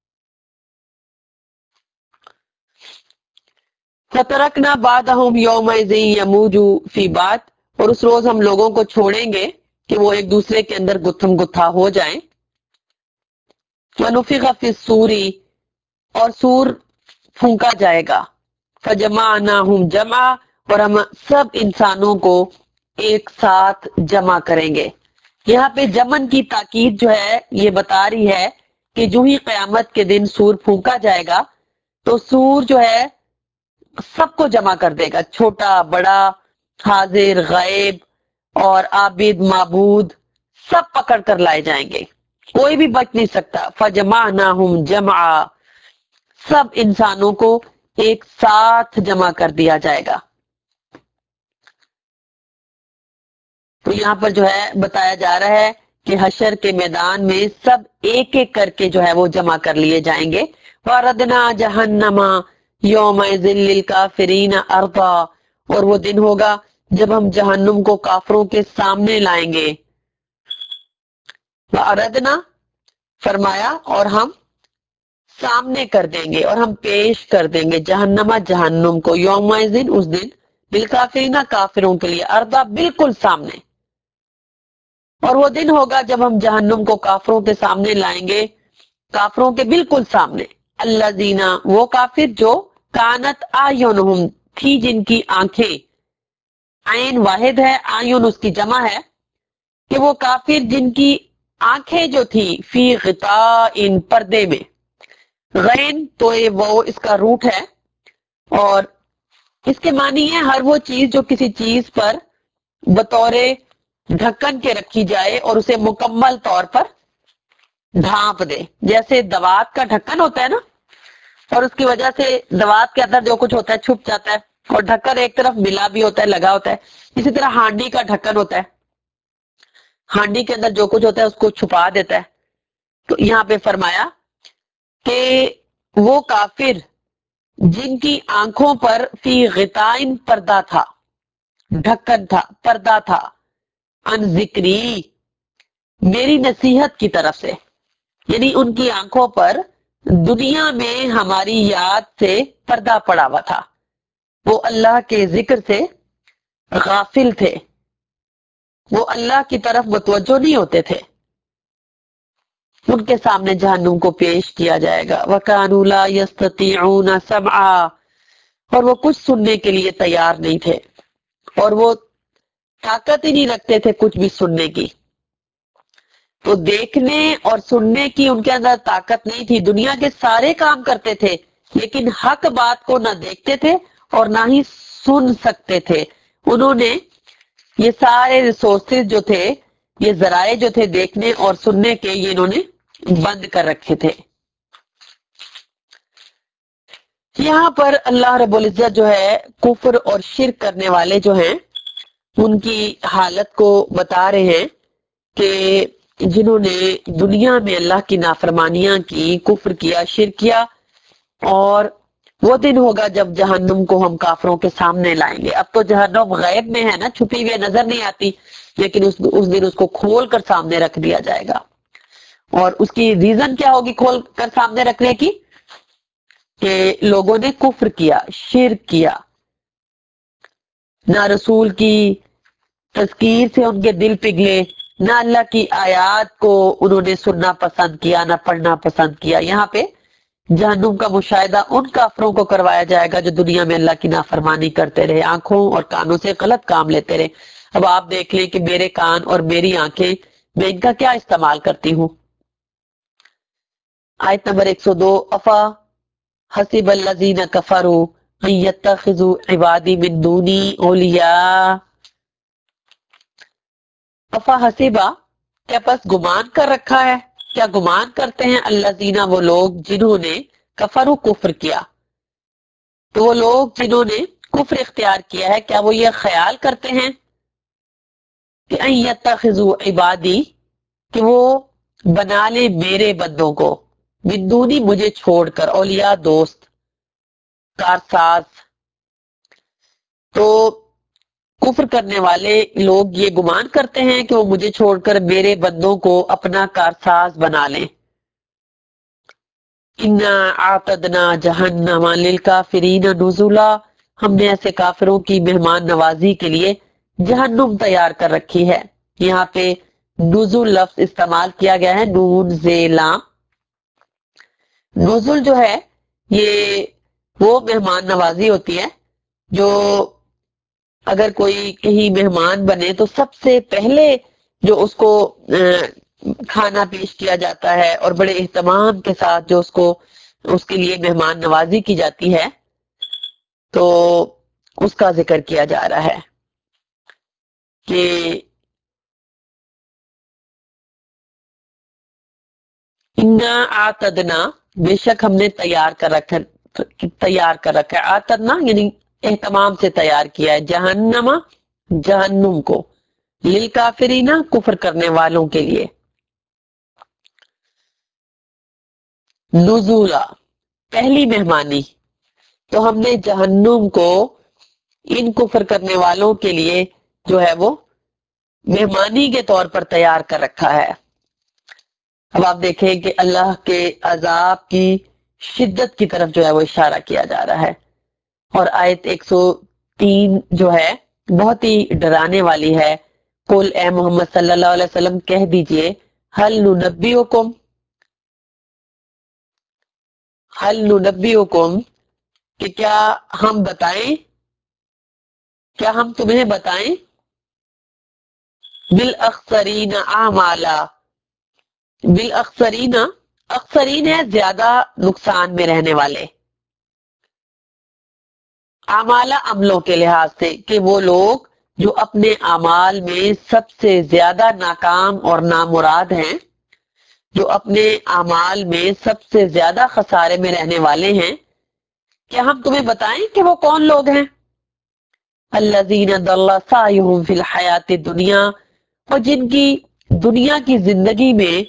فَتَرَكْنَا بَعْدَهُمْ يَوْمَئِذٍ يَمُوجُ فِي بَعْضٍ، اور اس روز ہم لوگوں کو چھوڑیں گے کہ وہ ایک دوسرے کے اندر گتھم گتھا ہو جائیں۔ وَنُفِخَ فِي الصُّورِ، اور سور پھونکا جائے گا۔ فَجَمَعْنَاهُمْ جَمْعًا، اور ہم سب انسانوں کو ایک ساتھ جمع کریں گے۔ یہاں پہ جمن کی تاکید جو ہے یہ بتا رہی ہے کہ جو ہی قیامت کے دن سور پھونکا جائے گا تو سور جو ہے سب کو جمع کر دے گا، چھوٹا بڑا، حاضر غائب اور عابد معبود، سب پکڑ کر لائے جائیں گے۔ کوئی بھی بچ نہیں سکتا. فجمعناہم جمعا، سب انسانوں کو ایک ساتھ جمع کر دیا جائے گا. تو یہاں پر جو ہے بتایا جا رہا ہے کہ حشر کے میدان میں سب ایک ایک کر کے جو ہے وہ جمع کر لیے جائیں گے. وَرَدْنَا جَهَنَّمَ يَوْمَئِذٍ لِّلْكَافِرِينَ أَرْضًا، اور وہ دن ہوگا جب ہم جہنم کو کافروں کے سامنے لائیں گے. وَأَرَدْنَا فرمایا اور ہم سامنے کر دیں گے اور ہم پیش کر دیں گے جہنمہ جہنم کو، یومئذ اس دن، بالکافرین کافروں کے لیے، اردا بالکل سامنے. اور وہ دن ہوگا جب ہم جہنم کو کافروں کے سامنے لائیں گے، کافروں کے بالکل سامنے. اللہ دینا، وہ کافر جو کانت آیونہم، تھی جن کی آنکھیں، عین واحد ہے، آیون اس کی جمع ہے، کہ وہ کافر جن کی آنکھیں جو تھی فی غطاء، پردے میں. غین تو یہ وہ اس کا روٹ ہے، اور اس کے معنی ہے ہر وہ چیز جو کسی چیز پر بطور ڈھکن کے رکھی جائے اور اسے مکمل طور پر ڈھانپ دے. جیسے دوات کا ڈھکن ہوتا ہے نا، اور اس کی وجہ سے دوات کے اندر جو کچھ ہوتا ہے چھپ جاتا ہے، اور ڈھکن ایک طرف ملا بھی ہوتا ہے، لگا ہوتا ہے. اسی طرح ہانڈی کا ڈھکن ہوتا ہے، ہانڈی کے اندر جو کچھ ہوتا ہے اس کو چھپا دیتا ہے. تو یہاں پہ فرمایا کہ وہ کافر جن کی آنکھوں پر فی غطائن، پردہ تھا، ڈھکن تھا، پردہ تھا، ان ذکری، میری نصیحت کی طرف سے، یعنی ان کی آنکھوں پر دنیا میں ہماری یاد سے پردہ پڑا ہوا تھا، وہ اللہ کے ذکر سے غافل تھے، وہ اللہ کی طرف متوجہ نہیں ہوتے تھے. ان کے سامنے جہنم کو پیش کیا جائے گا. وَكَانُوا لَا يَسْتَطِيعُونَ سَمْعًا، اور وہ کچھ سننے کے لیے تیار نہیں تھے، اور وہ طاقت ہی نہیں رکھتے تھے کچھ بھی سننے کی. تو دیکھنے اور سننے کی ان کے اندر طاقت نہیں تھی. دنیا کے سارے کام کرتے تھے لیکن حق بات کو نہ دیکھتے تھے اور نہ ہی سن سکتے تھے. انہوں نے یہ سارے ریسورسز جو تھے، یہ ذرائع جو تھے دیکھنے اور سننے کے، یہ انہوں نے بند کر رکھے تھے. یہاں پر اللہ رب العزت جو ہے کفر اور شرک کرنے والے جو ہیں ان کی حالت کو بتا رہے ہیں کہ جنہوں نے دنیا میں اللہ کی نافرمانیاں کی، کفر کیا، شرک کیا، اور وہ دن ہوگا جب جہنم کو ہم کافروں کے سامنے لائیں گے. اب تو جہنم غیب میں ہے نا، چھپی ہوئی نظر نہیں آتی، لیکن اس اس دن اس کو کھول کر سامنے رکھ دیا جائے گا. اور اس کی ریزن کیا ہوگی کھول کر سامنے رکھنے کی؟ کہ لوگوں نے کفر کیا، شرک کیا، نہ رسول کی تذکیر سے ان کے دل پگھلے، نہ اللہ کی آیات کو انہوں نے سننا پسند کیا، نہ پڑھنا پسند کیا. یہاں پہ جہنم کا مشاہدہ ان کافروں کو کروایا جائے گا جو دنیا میں اللہ کی نافرمانی کرتے رہے، آنکھوں اور کانوں سے غلط کام لیتے رہے. اب آپ دیکھ لیں کہ میرے کان اور میری آنکھیں، میں ان کا کیا استعمال کرتی ہوں. آیت نمبر ایک سو دو، افا حسب الذین کفروا ان یتخذوا عبادی من دونی اولیاء. افا حسیبہ، کیا پس گمان کر رکھا ہے، کیا گمان کرتے ہیں اللہ زینہ، وہ لوگ جنہوں نے کفرو کفر کیا. تو وہ لوگ جنہوں نے کفر اختیار کیا ہے، کیا وہ یہ خیال کرتے ہیں کہ ان یتخذوا عبادی، کہ وہ بنا لے میرے بندوں کو، من دونی مجھے چھوڑ کر، اولیاء دوست، کارساز. تو کفر کرنے والے لوگ یہ گمان کرتے ہیں کہ وہ مجھے چھوڑ کر میرے بندوں کو اپنا کارساز بنا لیں. انا اعتدنا جہنم للکافرین نزلا، ہم نے ایسے کافروں کی مہمان نوازی کے لیے جہنم تیار کر رکھی ہے. یہاں پہ نزل لفظ استعمال کیا گیا ہے، نون زیلام. نزل جو ہے یہ وہ مہمان نوازی ہوتی ہے جو اگر کوئی کہیں مہمان بنے تو سب سے پہلے جو اس کو کھانا پیش کیا جاتا ہے اور بڑے اہتمام کے ساتھ جو اس کو اس کے لیے مہمان نوازی کی جاتی ہے، تو اس کا ذکر کیا جا رہا ہے کہ इन्ना आतदना, बेशक हमने तैयार कर रखा तैयार कर रखा है। आतदना यानी एहतमाम से तैयार किया है, जहन्नमा जहन्नुम को, लिल काफिरीना कुफर करने वालों के लिए। नुज़ूला पहली मेहमानी, तो हमने जहन्नुम को इन कुफर करने वालों के लिए जो है वो मेहमानी के तौर पर तैयार कर रखा है। अब आप देखें कि अल्लाह के अजाब की शिद्दत की तरफ जो है वो इशारा किया जा रहा है। और आयत एक सौ तीन जो है बहुत ही डराने वाली है। कुल ए मोहम्मद सल्लल्लाहु अलैहि वसल्लम कह दीजिए, हल नुनब्बिउकुम हल नुनब्बिउकुम कि क्या हम बताएं, क्या हम तुम्हें बताएं, बिल अख्सरीन आमाला, बिल अख्सरीना, अख्सरीन है ज्यादा नुकसान में रहने वाले, आमाला अमलों के लिहाज से कि वो लोग जो अपने अमाल में सबसे ज्यादा नाकाम और नामुराद हैं, जो अपने अमाल में सबसे ज्यादा खसारे में रहने वाले हैं। क्या हम तुम्हें बताएं कि वो कौन लोग हैं? अल्लज़ीना दल्ला सायुहुम फिल हयाति दुनिया, और जिनकी दुनिया की जिंदगी में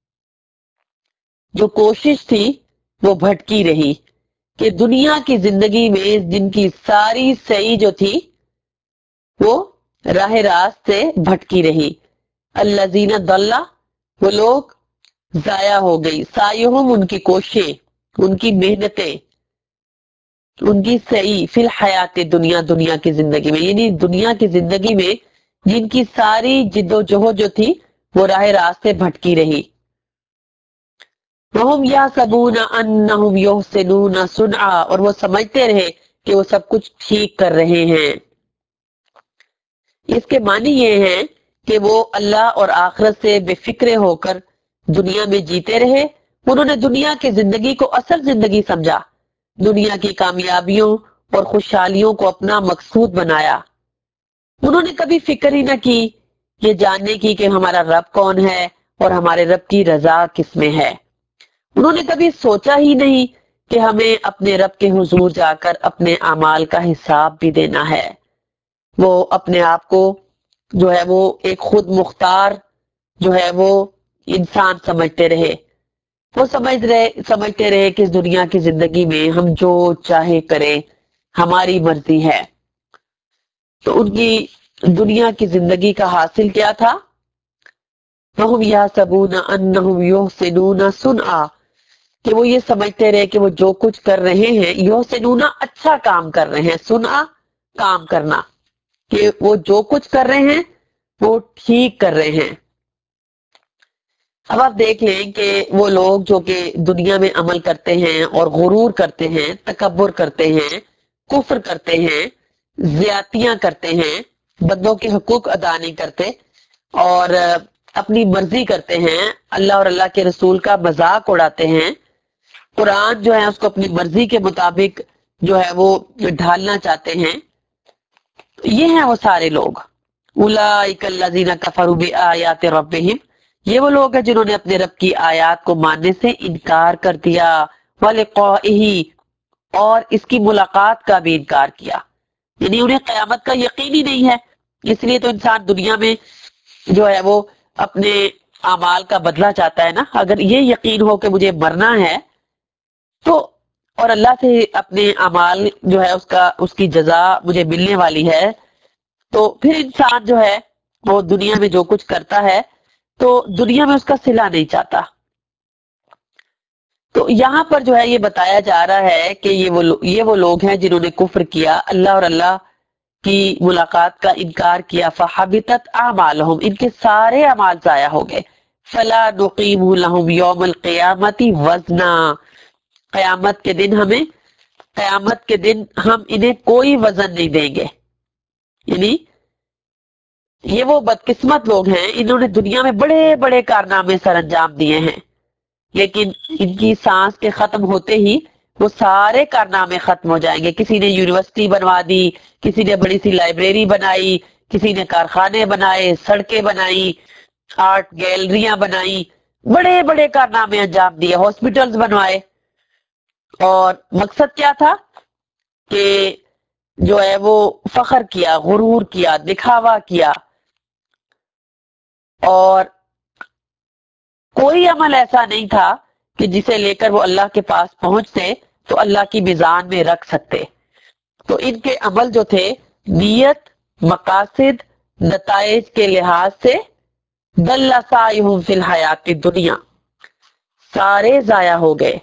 जो कोशिश थी वो भटकी रही, कि दुनिया की जिंदगी में जिनकी सारी सही जो थी वो राह रास्त से भटकी रही। अल्लज़ीना दल्ला, वो लोग जाया हो गई, सायुहुम उनकी कोशिशें, उनकी मेहनतें, उनकी सही फिल हयात दुनिया, दुनिया की जिंदगी में, यानी दुनिया की जिंदगी में जिनकी सारी जिद्दोजहद जो थी वो राह रास्ते भटकी रही। वहुम यहसबून अन्नहुम युहसिनून सुनआ, और वो समझते रहे कि वो सब कुछ ठीक कर रहे हैं। इसके मानी ये हैं कि वो अल्लाह और आखिरत से बेफिक्रे होकर दुनिया में जीते रहे। उन्होंने दुनिया की जिंदगी को असल जिंदगी समझा, दुनिया की कामयाबियों और खुशहालियों को अपना मकसूद बनाया। उन्होंने कभी फिक्र ही न की ये जानने की कि हमारा रब कौन है और हमारे रब की रजा किसमें है। उन्होंने कभी सोचा ही नहीं कि हमें अपने रब के हुजूर जाकर अपने अमाल का हिसाब भी देना है। वो अपने आप को जो है वो एक खुद मुख्तार जो है वो इंसान समझते रहे। वो समझ रहे समझते रहे कि इस दुनिया की जिंदगी में हम जो चाहे करें, हमारी मर्जी है। तो उनकी दुनिया की जिंदगी का हासिल क्या था? वहुम यहसबून अन्नहुम युहसिनून सुनआ, कि वो ये समझते रहे कि वो जो कुछ कर रहे हैं, युहसिनून अच्छा काम कर रहे हैं, सुनआ काम करना, कि वो जो कुछ कर रहे हैं वो ठीक कर रहे हैं। अब आप देख लें कि वो लोग जो कि दुनिया में अमल करते हैं और गुरूर करते हैं, तकब्बुर करते हैं, कुफ्र करते हैं, ज्यादतियां करते हैं, बंदों के हुकूक अदा नहीं करते और अपनी मर्जी करते हैं, अल्लाह और अल्लाह के रसूल का मजाक उड़ाते हैं, कुरान जो है उसको अपनी मर्जी के मुताबिक जो है वो ढालना चाहते हैं, ये हैं वो सारे लोग। उलाइकल्लज़ीना कफरू बिआयाति रब्बिहिम, ये वो लोग हैं जिन्होंने अपने रब की आयत को मानने से इनकार कर दिया, वलिक़ाइही, और इसकी मुलाकात का भी इनकार किया, यानी उन्हें क़यामत का यकीन ही नहीं है। इसलिए तो इंसान दुनिया में जो है वो अपने अमाल का बदला चाहता है ना। अगर ये यकीन हो कि मुझे मरना है तो, और अल्लाह से अपने अमाल जो है उसका उसकी जजा मुझे मिलने वाली है, तो फिर इंसान जो है वो दुनिया में जो कुछ करता है तो दुनिया में उसका सिला नहीं चाहता। तो यहाँ पर जो है ये बताया जा रहा है कि ये वो ये वो लोग हैं जिन्होंने कुफ्र किया, अल्लाह और अल्लाह की मुलाकात का इनकार किया। फहबितत आमालहुम, इनके सारे अमाल जाया हो गए। फला नुकीमु लहुम यौमल क़ियामती वज़ना, क़यामत के दिन हमें क़यामत के दिन हम इन्हें कोई वजन नहीं देंगे। यानी ये वो बदकिस्मत लोग हैं, इन्होंने दुनिया में बड़े बड़े कारनामे सर अंजाम दिए हैं, लेकिन इनकी सांस के खत्म होते ही वो सारे कारनामे खत्म हो जाएंगे। किसी ने यूनिवर्सिटी बनवा दी, किसी ने बड़ी सी लाइब्रेरी बनाई, किसी ने कारखाने बनाए, सड़कें बनाई, आर्ट गैलरियां बनाई, بڑے بڑے کارنامے انجام دیے، ہاسپٹلز بنوائے، اور مقصد کیا تھا کہ جو ہے وہ فخر کیا، غرور کیا، دکھاوا کیا، اور کوئی عمل ایسا نہیں تھا کہ جسے لے کر وہ اللہ کے پاس پہنچتے تو اللہ کی میزان میں رکھ سکتے۔ تو ان کے عمل جو تھے، نیت، مقاصد، نتائج کے لحاظ سے دل سعیہم فی الحیات الدنیا، سارے ضائع ہو گئے،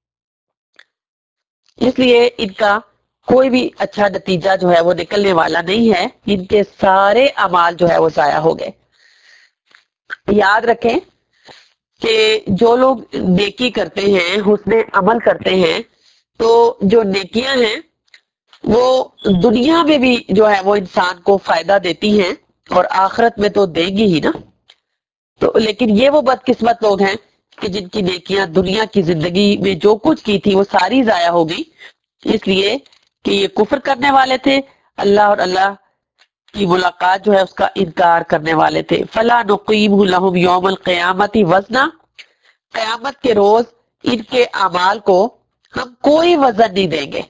اس لیے ان کا کوئی بھی اچھا نتیجہ جو ہے وہ نکلنے والا نہیں ہے، ان کے سارے اعمال جو ہے وہ ضائع ہو گئے۔ یاد رکھیں کہ جو لوگ نیکی کرتے ہیں، حسن عمل کرتے ہیں، تو جو نیکیاں ہیں وہ دنیا میں بھی جو ہے وہ انسان کو فائدہ دیتی ہیں، اور آخرت میں تو دیں گی ہی نا۔ تو لیکن یہ وہ بدقسمت لوگ ہیں کہ جن کی نیکیاں دنیا کی زندگی میں جو کچھ کی تھی وہ ساری ضائع ہو گئی، اس لیے کہ یہ کفر کرنے والے تھے، اللہ اور اللہ کی ملاقات جو ہے اس کا انکار کرنے والے تھے۔ فَلَا نُقِيمُ لَهُمْ يَوْمَ الْقِيَامَةِ وَزْنًا، قیامت کے روز ان کے اعمال کو ہم کوئی وزن نہیں دیں گے۔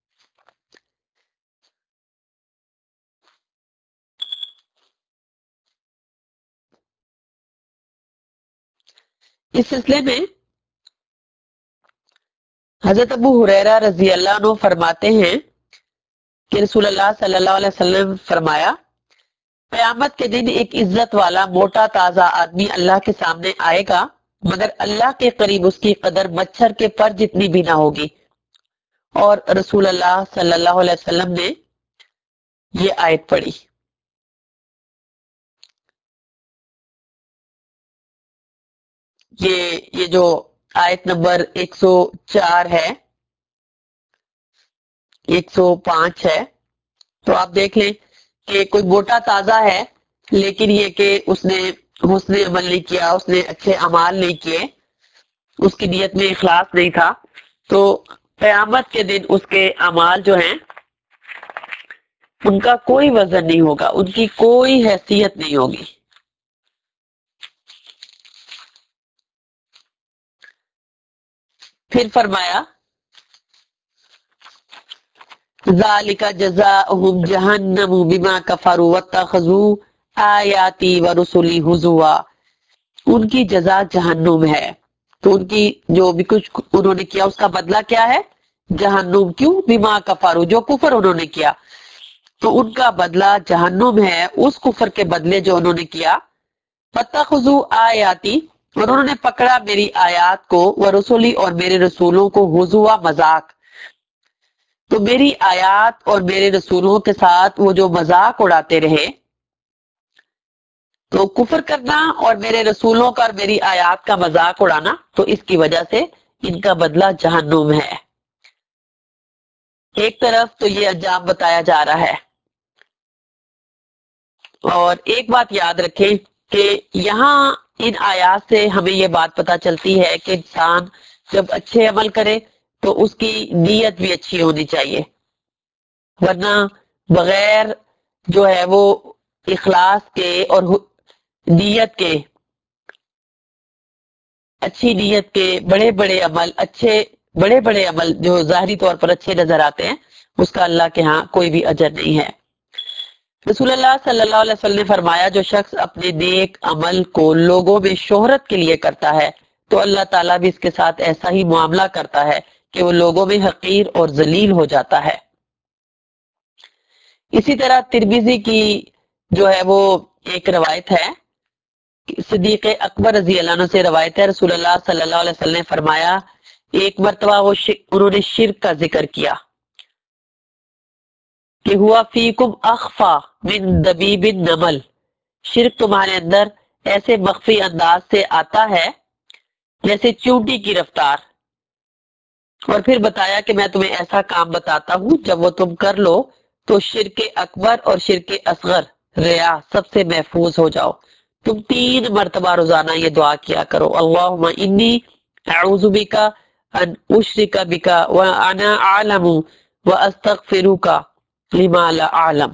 اس سلسلے میں حضرت ابو ہریرہ رضی اللہ عنہ فرماتے ہیں کہ رسول اللہ صلی اللہ علیہ وسلم فرمایا، قیامت کے دن ایک عزت والا موٹا تازہ آدمی اللہ کے سامنے آئے گا، مگر اللہ کے قریب اس کی قدر مچھر کے پر جتنی بھی نہ ہوگی۔ اور رسول اللہ صلی اللہ علیہ وسلم نے یہ آیت پڑھی۔ یہ یہ جو آیت نمبر ایک سو چار ہے، ایک سو پانچ ہے، تو آپ دیکھ لیں کہ کوئی موٹا تازہ ہے، لیکن یہ کہ اس نے حسن عمل نہیں کیا، اس نے اچھے اعمال نہیں کیے، اس کی نیت میں اخلاص نہیں تھا، تو قیامت کے دن اس کے اعمال جو ہیں ان کا کوئی وزن نہیں ہوگا، ان کی کوئی حیثیت نہیں ہوگی۔ پھر فرمایا، ذالک جزاؤہم جہنم بما کفروا واتخذوا آیاتی ورسلی ہزوا، ان کی جزا جہنم ہے، تو ان کی جو بھی کچھ انہوں نے کیا اس کا بدلہ کیا ہے؟ جہنم۔ کیوں؟ بما کفروا، جو کفر انہوں نے کیا، تو ان کا بدلہ جہنم ہے اس کفر کے بدلے جو انہوں نے کیا۔ واتخذوا آیاتی، اور انہوں نے پکڑا میری آیات کو، ورسلی، اور میرے رسولوں کو، ہزوا، مذاق۔ تو میری آیات اور میرے رسولوں کے ساتھ وہ جو مذاق اڑاتے رہے، تو کفر کرنا اور میرے رسولوں کا اور میری آیات کا مذاق اڑانا، تو اس کی وجہ سے ان کا بدلہ جہنم ہے۔ ایک طرف تو یہ انجام بتایا جا رہا ہے، اور ایک بات یاد رکھیں کہ یہاں ان آیات سے ہمیں یہ بات پتہ چلتی ہے کہ انسان جب اچھے عمل کرے تو اس کی نیت بھی اچھی ہونی چاہیے، ورنہ بغیر جو ہے وہ اخلاص کے اور نیت کے، اچھی نیت کے بڑے بڑے عمل، اچھے بڑے بڑے عمل جو ظاہری طور پر اچھے نظر آتے ہیں، اس کا اللہ کے ہاں کوئی بھی اجر نہیں ہے۔ رسول اللہ صلی اللہ علیہ وسلم نے فرمایا، جو شخص اپنے نیک عمل کو لوگوں میں شہرت کے لیے کرتا ہے تو اللہ تعالیٰ بھی اس کے ساتھ ایسا ہی معاملہ کرتا ہے کہ وہ لوگوں میں حقیر اور ذلیل ہو جاتا ہے۔ اسی طرح ترمذی کی جو ہے وہ ایک روایت ہے، صدیق اکبر رضی اللہ عنہ سے روایت ہے، رسول اللہ صلی اللہ علیہ وسلم نے فرمایا، ایک مرتبہ وہ انہوں نے شرک کا ذکر کیا کہ ہوا فیکم اخفا من دبیب النمل، شرک تمہارے اندر ایسے مخفی انداز سے آتا ہے جیسے چونٹی کی رفتار، اور پھر بتایا کہ میں تمہیں ایسا کام بتاتا ہوں جب وہ تم کر لو تو شرک اکبر اور شرک اصغر، ریا، سب سے محفوظ ہو جاؤ۔ تم تین مرتبہ روزانہ یہ دعا کیا کرو، اللہم انی اعوذ بک ان اشرک بک وانا اعلم واستغفرک لما لا اعلم۔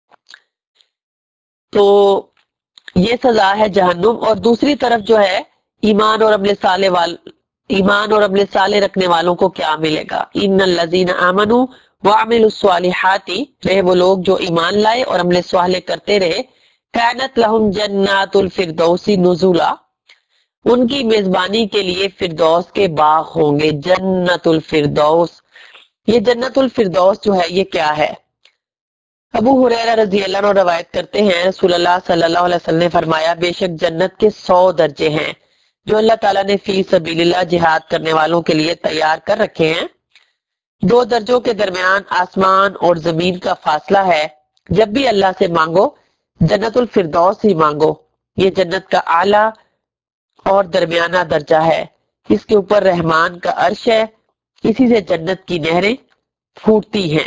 تو یہ سزا ہے جہنم، اور دوسری طرف جو ہے ایمان اور عمل صالح وال ایمان اور عمل صالح رکھنے والوں کو کیا ملے گا؟ ان الذین آمنوا وعملوا الصالحات، رہے وہ لوگ جو ایمان لائے اور عمل صالح کرتے رہے، کانت لہم جنات الفردوس نزلا، ان کی میزبانی کے لیے فردوس کے باغ ہوں گے۔ جنت الفردوس، یہ جنت الفردوس جو ہے یہ کیا ہے؟ ابو ہریرہ رضی اللہ عنہ روایت کرتے ہیں رسول اللہ صلی اللہ علیہ وسلم نے فرمایا بے شک جنت کے سو درجے ہیں جو اللہ تعالیٰ نے فی سبیل اللہ جہاد کرنے والوں کے لیے تیار کر رکھے ہیں۔ دو درجوں کے درمیان آسمان اور زمین کا فاصلہ ہے۔ جب بھی اللہ سے مانگو جنت الفردوس ہی مانگو، یہ جنت کا اعلیٰ اور درمیانہ درجہ ہے، اس کے اوپر رحمان کا عرش ہے، اسی سے جنت کی نہریں پھوٹتی ہیں۔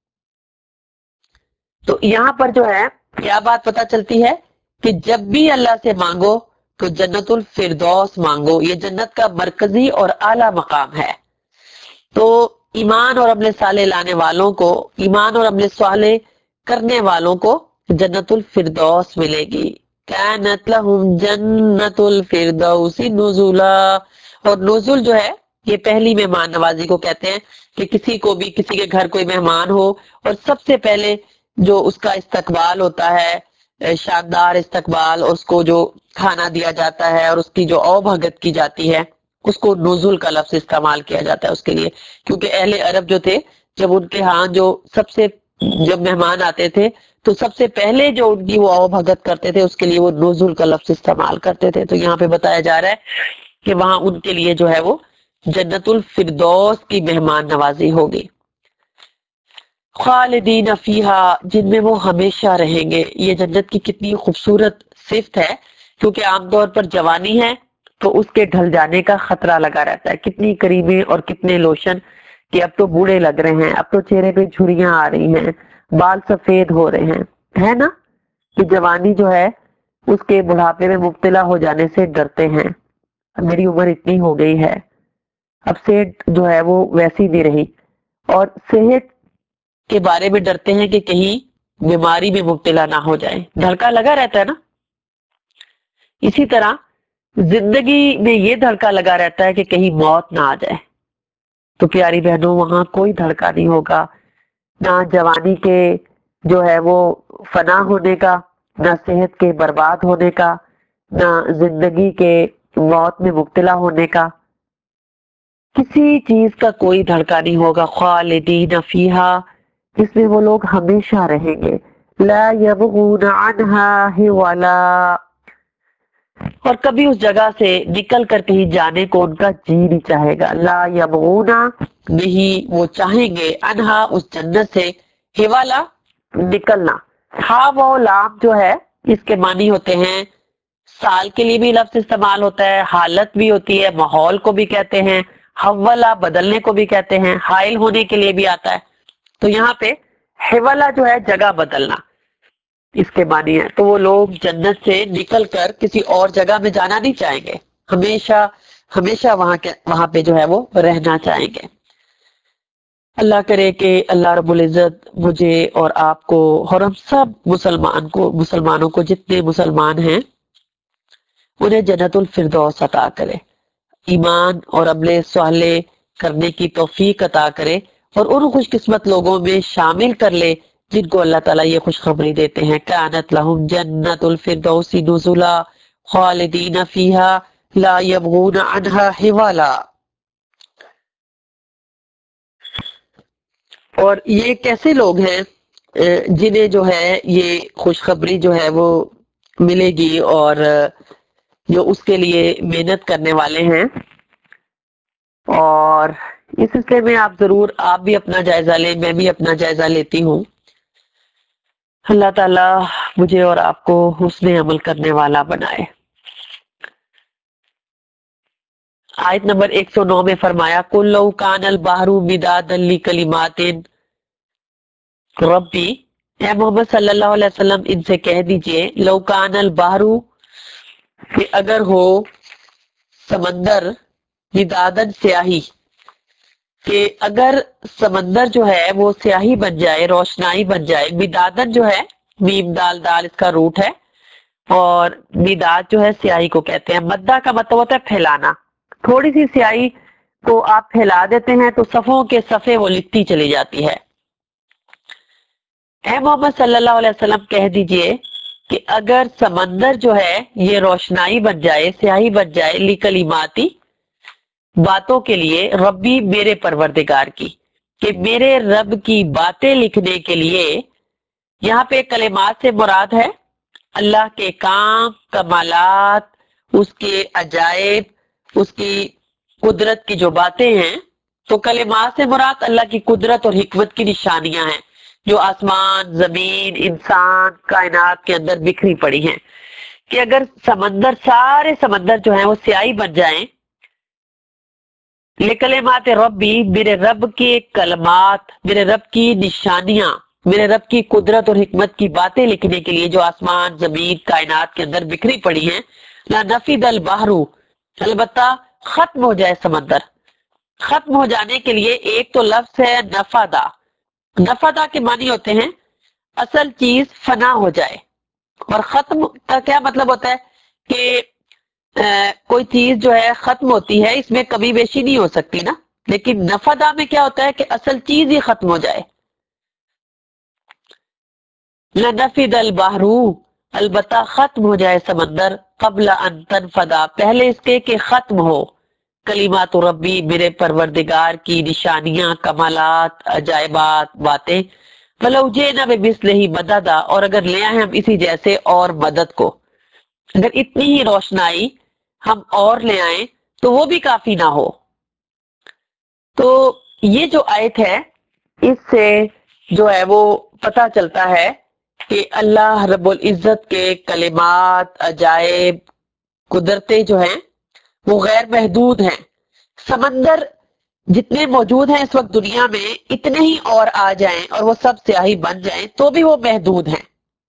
تو یہاں پر جو ہے کیا بات پتہ چلتی ہے کہ جب بھی اللہ سے مانگو تو جنت الفردوس مانگو، یہ جنت کا مرکزی اور اعلیٰ مقام ہے۔ تو ایمان اور عمل صالح لانے والوں کو، ایمان اور عمل صالح کرنے والوں کو جنت الفردوس ملے گی۔ کانت لہم جنت الفردوس نزلا، اور نزل جو ہے یہ پہلی مہمان نوازی کو کہتے ہیں کہ کسی کو بھی کسی کے گھر کوئی مہمان ہو اور سب سے پہلے جو اس کا استقبال ہوتا ہے، شاندار استقبال، اور اس کو جو کھانا دیا جاتا ہے اور اس کی جو او بھگت کی جاتی ہے، اس کو نزول کا لفظ استعمال کیا جاتا ہے اس کے لیے، کیونکہ اہل عرب جو تھے جب ان کے ہاں جو سب سے جب مہمان آتے تھے تو سب سے پہلے جو ان کی وہ او بھگت کرتے تھے اس کے لیے وہ نزول کا لفظ استعمال کرتے تھے۔ تو یہاں پہ بتایا جا رہا ہے کہ وہاں ان کے لیے جو ہے وہ جنت الفردوس کی مہمان نوازی ہوگی۔ خالدین فیہا، جن میں وہ ہمیشہ رہیں گے۔ یہ جنت کی کتنی خوبصورت صفت ہے، کیونکہ عام طور پر جوانی ہے تو اس کے ڈھل جانے کا خطرہ لگا رہتا ہے۔ کتنی کریمیں اور کتنے لوشن کہ اب تو بوڑھے لگ رہے ہیں، اب تو چہرے پہ جھریاں آ رہی ہیں، بال سفید ہو رہے ہیں، ہے نا؟ کہ جوانی جو ہے اس کے بڑھاپے میں مبتلا ہو جانے سے ڈرتے ہیں۔ میری عمر اتنی ہو گئی ہے، اب صحت جو ہے وہ ویسی نہیں رہی، اور صحت کے بارے میں ڈرتے ہیں کہ کہیں بیماری میں مبتلا نہ ہو جائے، دھڑکا لگا رہتا ہے نا۔ اسی طرح زندگی میں یہ دھڑکا لگا رہتا ہے کہ کہیں موت نہ آ جائے۔ تو پیاری بہنوں، وہاں کوئی دھڑکا نہیں ہوگا، نہ جوانی کے جو ہے وہ فنا ہونے کا، نہ صحت کے برباد ہونے کا، نہ زندگی کے موت میں مبتلا ہونے کا، کسی چیز کا کوئی دھڑکا نہیں ہوگا۔ خالدین فیہا، جس میں وہ لوگ ہمیشہ رہیں گے۔ لا یبغون عنہا حولا، اور کبھی اس جگہ سے نکل کر کہیں جانے کو ان کا جی نہیں چاہے گا۔ لا یبغون، نہیں وہ چاہیں گے، انہا اس جنت سے، حوالا نکلنا۔ ہا وہ لام جو ہے اس کے معنی ہوتے ہیں، سال کے لیے بھی لفظ استعمال ہوتا ہے، حالت بھی ہوتی ہے، ماحول کو بھی کہتے ہیں، حولا بدلنے کو بھی کہتے ہیں، حائل ہونے کے لیے بھی آتا ہے۔ تو یہاں پہ حوالا جو ہے جگہ بدلنا اس کے معنی ہے۔ تو وہ لوگ جنت سے نکل کر کسی اور جگہ میں جانا نہیں چاہیں گے، ہمیشہ ہمیشہ وہاں کے وہاں پہ جو ہے وہ رہنا چاہیں گے۔ اللہ کرے کہ اللہ رب العزت مجھے اور آپ کو اور ہم سب مسلمان کو مسلمانوں کو جتنے مسلمان ہیں انہیں جنت الفردوس عطا کرے، ایمان اور عمل صالح کرنے کی توفیق عطا کرے، اور ان خوش قسمت لوگوں میں شامل کر لے جن کو اللہ تعالیٰ یہ خوشخبری دیتے ہیں۔ کانت لہم جنت الفردوس نزلا خالدین فیہا لا یبغون عنہا حوالا۔ اور یہ کیسے لوگ ہیں جنہیں جو ہے یہ خوشخبری جو ہے وہ ملے گی اور جو اس کے لیے محنت کرنے والے ہیں؟ اور اس سلسلے میں آپ ضرور آپ بھی اپنا جائزہ لیں، میں بھی اپنا جائزہ لیتی ہوں۔ اللہ تعالیٰ مجھے اور آپ کو حسن عمل کرنے والا بنائے۔ آیت نمبر ایک سو نو میں فرمایا قُل لَوْ كَانَ الْبَحْرُ مِدَادًا لِكَلِمَاتٍ ربی، اے محمد صلی اللہ علیہ وسلم ان سے کہہ دیجئے لو کان البحر، کہ اگر ہو سمندر، مدادن سیاہی، کہ اگر سمندر جو ہے وہ سیاہی بن جائے، روشنائی بن جائے، مدادن جو ہے میم دال دال اس کا روٹ ہے، اور بیداد جو ہے سیاہی کو کہتے ہیں. مدہ کا مطلب ہوتا ہے پھیلانا. تھوڑی سی سیاہی کو آپ پھیلا دیتے ہیں تو صفوں کے صفے وہ لکھتی چلی جاتی ہے. اے محمد صلی اللہ علیہ وسلم کہہ دیجئے کہ اگر سمندر جو ہے یہ روشنائی بن جائے، سیاہی بن جائے، لی کلماتی باتوں کے لیے، ربی میرے پروردگار کی، کہ میرے رب کی باتیں لکھنے کے لیے. یہاں پہ کلمات سے مراد ہے اللہ کے کام، کمالات، اس کے عجائب، اس کی قدرت کی جو باتیں ہیں. تو کلمات سے مراد اللہ کی قدرت اور حکمت کی نشانیاں ہیں جو آسمان، زمین، انسان، کائنات کے اندر بکھری پڑی ہیں. کہ اگر سمندر، سارے سمندر جو ہیں وہ سیاہی بن جائیں، لکلمات ربی میرے رب کے کلمات، میرے رب کی نشانیاں، میرے رب کی قدرت اور حکمت کی باتیں لکھنے کے لیے جو آسمان، زمین، کائنات کے اندر بکھری پڑی ہیں. لا نفید البحر، البتہ ختم ہو جائے سمندر. ختم ہو جانے کے لیے ایک تو لفظ ہے نفدا. نفدا کے معنی ہوتے ہیں اصل چیز فنا ہو جائے. اور ختم کا کیا مطلب ہوتا ہے کہ کوئی چیز جو ہے ختم ہوتی ہے، اس میں کمی بیشی نہیں ہو سکتی نا. لیکن نفدا میں کیا ہوتا ہے کہ اصل چیز ہی ختم ہو جائے. لنفد البحر، البتہ ختم ہو جائے سمندر، قبل ان تنفدا، پہلے اس کے کہ ختم ہو کلمات ربی میرے پروردگار کی نشانیاں، کمالات، عجائبات، باتیں. فلو جئنا بمثلہ مددا، اور اگر لے آئے ہم اسی جیسے اور مدد کو، اگر اتنی ہی روشنائی ہم اور لے آئیں تو وہ بھی کافی نہ ہو. تو یہ جو آیت ہے اس سے جو ہے وہ پتہ چلتا ہے کہ اللہ رب العزت کے کلمات، عجائب، قدرتیں جو ہیں وہ غیر محدود ہیں. سمندر جتنے موجود ہیں اس وقت دنیا میں، اتنے ہی اور آ جائیں اور وہ سب سیاہی بن جائیں تو بھی وہ محدود ہیں.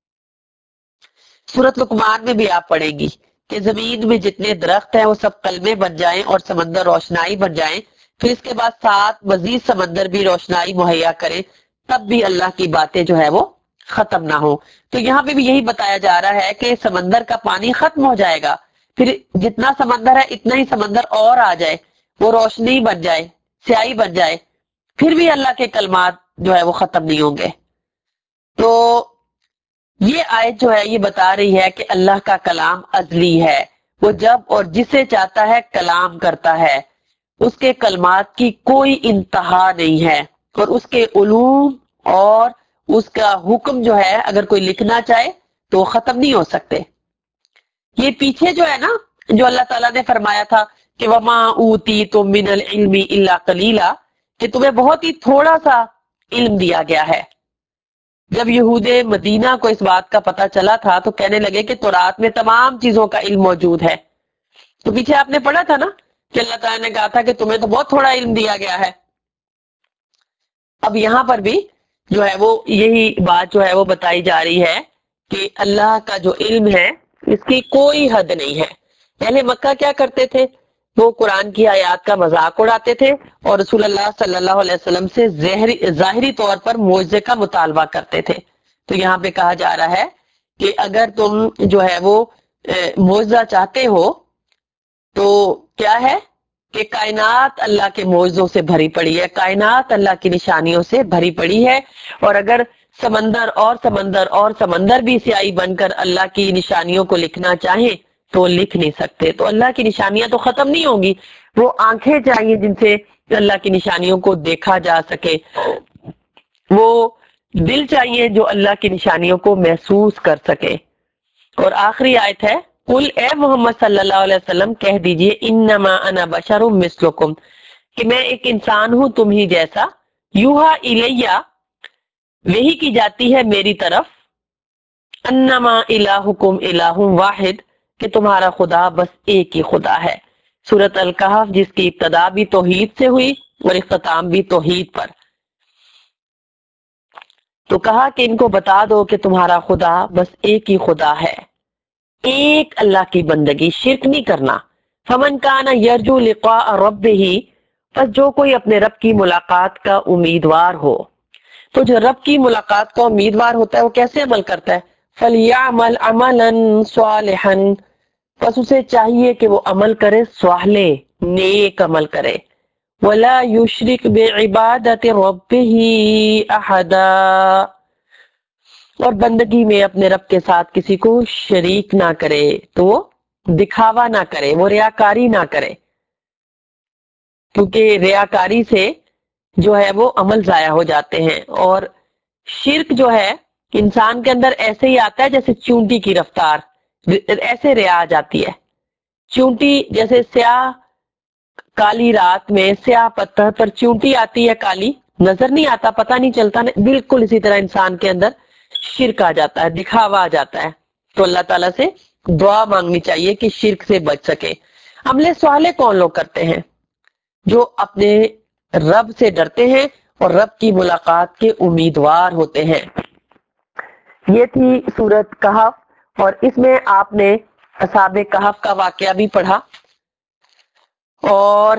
سورۃ لقمان میں بھی آپ پڑھیں گی کہ زمین میں جتنے درخت ہیں وہ سب کلمے بن جائیں اور سمندر روشنائی بن جائیں، پھر اس کے بعد سات مزید سمندر بھی روشنائی مہیا کریں، تب بھی اللہ کی باتیں جو ہے وہ ختم نہ ہو. تو یہاں پہ بھی یہی بتایا جا رہا ہے کہ سمندر کا پانی ختم ہو جائے گا، پھر جتنا سمندر ہے اتنا ہی سمندر اور آ جائے، وہ روشنی بن جائے، سیاہی بن جائے، پھر بھی اللہ کے کلمات جو ہے وہ ختم نہیں ہوں گے. تو یہ آیت جو ہے یہ بتا رہی ہے کہ اللہ کا کلام ازلی ہے، وہ جب اور جسے چاہتا ہے کلام کرتا ہے. اس کے کلمات کی کوئی انتہا نہیں ہے، اور اس کے علوم اور اس کا حکم جو ہے اگر کوئی لکھنا چاہے تو وہ ختم نہیں ہو سکتے. یہ پیچھے جو ہے نا جو اللہ تعالیٰ نے فرمایا تھا کہ وما اوتیتم من العلم الا قلیلا، کہ تمہیں بہت ہی تھوڑا سا علم دیا گیا ہے. جب یہود مدینہ کو اس بات کا پتہ چلا تھا تو کہنے لگے کہ تورات میں تمام چیزوں کا علم موجود ہے. تو پیچھے آپ نے پڑھا تھا نا کہ اللہ تعالیٰ نے کہا تھا کہ تمہیں تو بہت تھوڑا علم دیا گیا ہے. اب یہاں پر بھی جو ہے وہ یہی بات جو ہے وہ بتائی جا رہی ہے کہ اللہ کا جو علم ہے اس کی کوئی حد نہیں ہے. پہلے مکہ کیا کرتے تھے؟ وہ قرآن کی آیات کا مذاق اڑاتے تھے اور رسول اللہ صلی اللہ علیہ وسلم سے ظاہری طور پر معجزے کا مطالبہ کرتے تھے. تو یہاں پہ کہا جا رہا ہے کہ اگر تم جو ہے وہ معجزہ چاہتے ہو تو کیا ہے کہ کائنات اللہ کے معجزوں سے بھری پڑی ہے، کائنات اللہ کی نشانیوں سے بھری پڑی ہے. اور اگر سمندر اور سمندر اور سمندر بھی سیاہی بن کر اللہ کی نشانیوں کو لکھنا چاہیں تو لکھ نہیں سکتے. تو اللہ کی نشانیاں تو ختم نہیں ہوں گی، وہ آنکھیں چاہیے جن سے اللہ کی نشانیوں کو دیکھا جا سکے، وہ دل چاہیے جو اللہ کی نشانیوں کو محسوس کر سکے. اور آخری آیت ہے قل، اے محمد صلی اللہ علیہ وسلم کہہ دیجئے انما انا بشر مثلکم، کہ میں ایک انسان ہوں تم ہی جیسا. یوحا الیہ، وحی کی جاتی ہے میری طرف، انما الہکم الہ واحد، کہ تمہارا خدا بس ایک ہی خدا ہے. سورۃ الکہف جس کی ابتدا بھی توحید سے ہوئی اور اختتام بھی توحید پر. تو کہا کہ ان کو بتا دو کہ تمہارا خدا بس ایک ہی خدا ہے، ایک اللہ کی بندگی، شرک نہیں کرنا. فمن کان یرجو لقاء ربہ، پس جو کوئی اپنے رب کی ملاقات کا امیدوار ہو. تو جو رب کی ملاقات کا امیدوار ہوتا ہے وہ کیسے عمل کرتا ہے؟ فَلْيَعْمَلْ عَمَلًا صَالِحًا، بس اسے چاہیے کہ وہ عمل کرے صالح، نیک عمل کرے. وَلَا يُشْرِكْ بِعِبَادَةِ رَبِّهِ أَحَدًا، اور بندگی میں اپنے رب کے ساتھ کسی کو شریک نہ کرے. تو وہ دکھاوا نہ کرے، وہ ریاکاری نہ کرے، کیونکہ ریاکاری سے جو ہے وہ عمل ضائع ہو جاتے ہیں. اور شرک جو ہے انسان کے اندر ایسے ہی آتا ہے جیسے چونٹی کی رفتار، ایسے ریا آ جاتی ہے. چونٹی جیسے سیاہ کالی رات میں سیاہ پتھر پر چونٹی آتی ہے کالی، نظر نہیں آتا، پتہ نہیں چلتا، بالکل اسی طرح انسان کے اندر شرک آ جاتا ہے، دکھاوا آ جاتا ہے. تو اللہ تعالیٰ سے دعا مانگنی چاہیے کہ شرک سے بچ سکے. عمل صالح کون لوگ کرتے ہیں؟ جو اپنے رب سے ڈرتے ہیں اور رب کی ملاقات کے امیدوار ہوتے ہیں. یہ تھی سورۃ کہف، اور اس میں آپ نے اصحاب کہف کا واقعہ بھی پڑھا، اور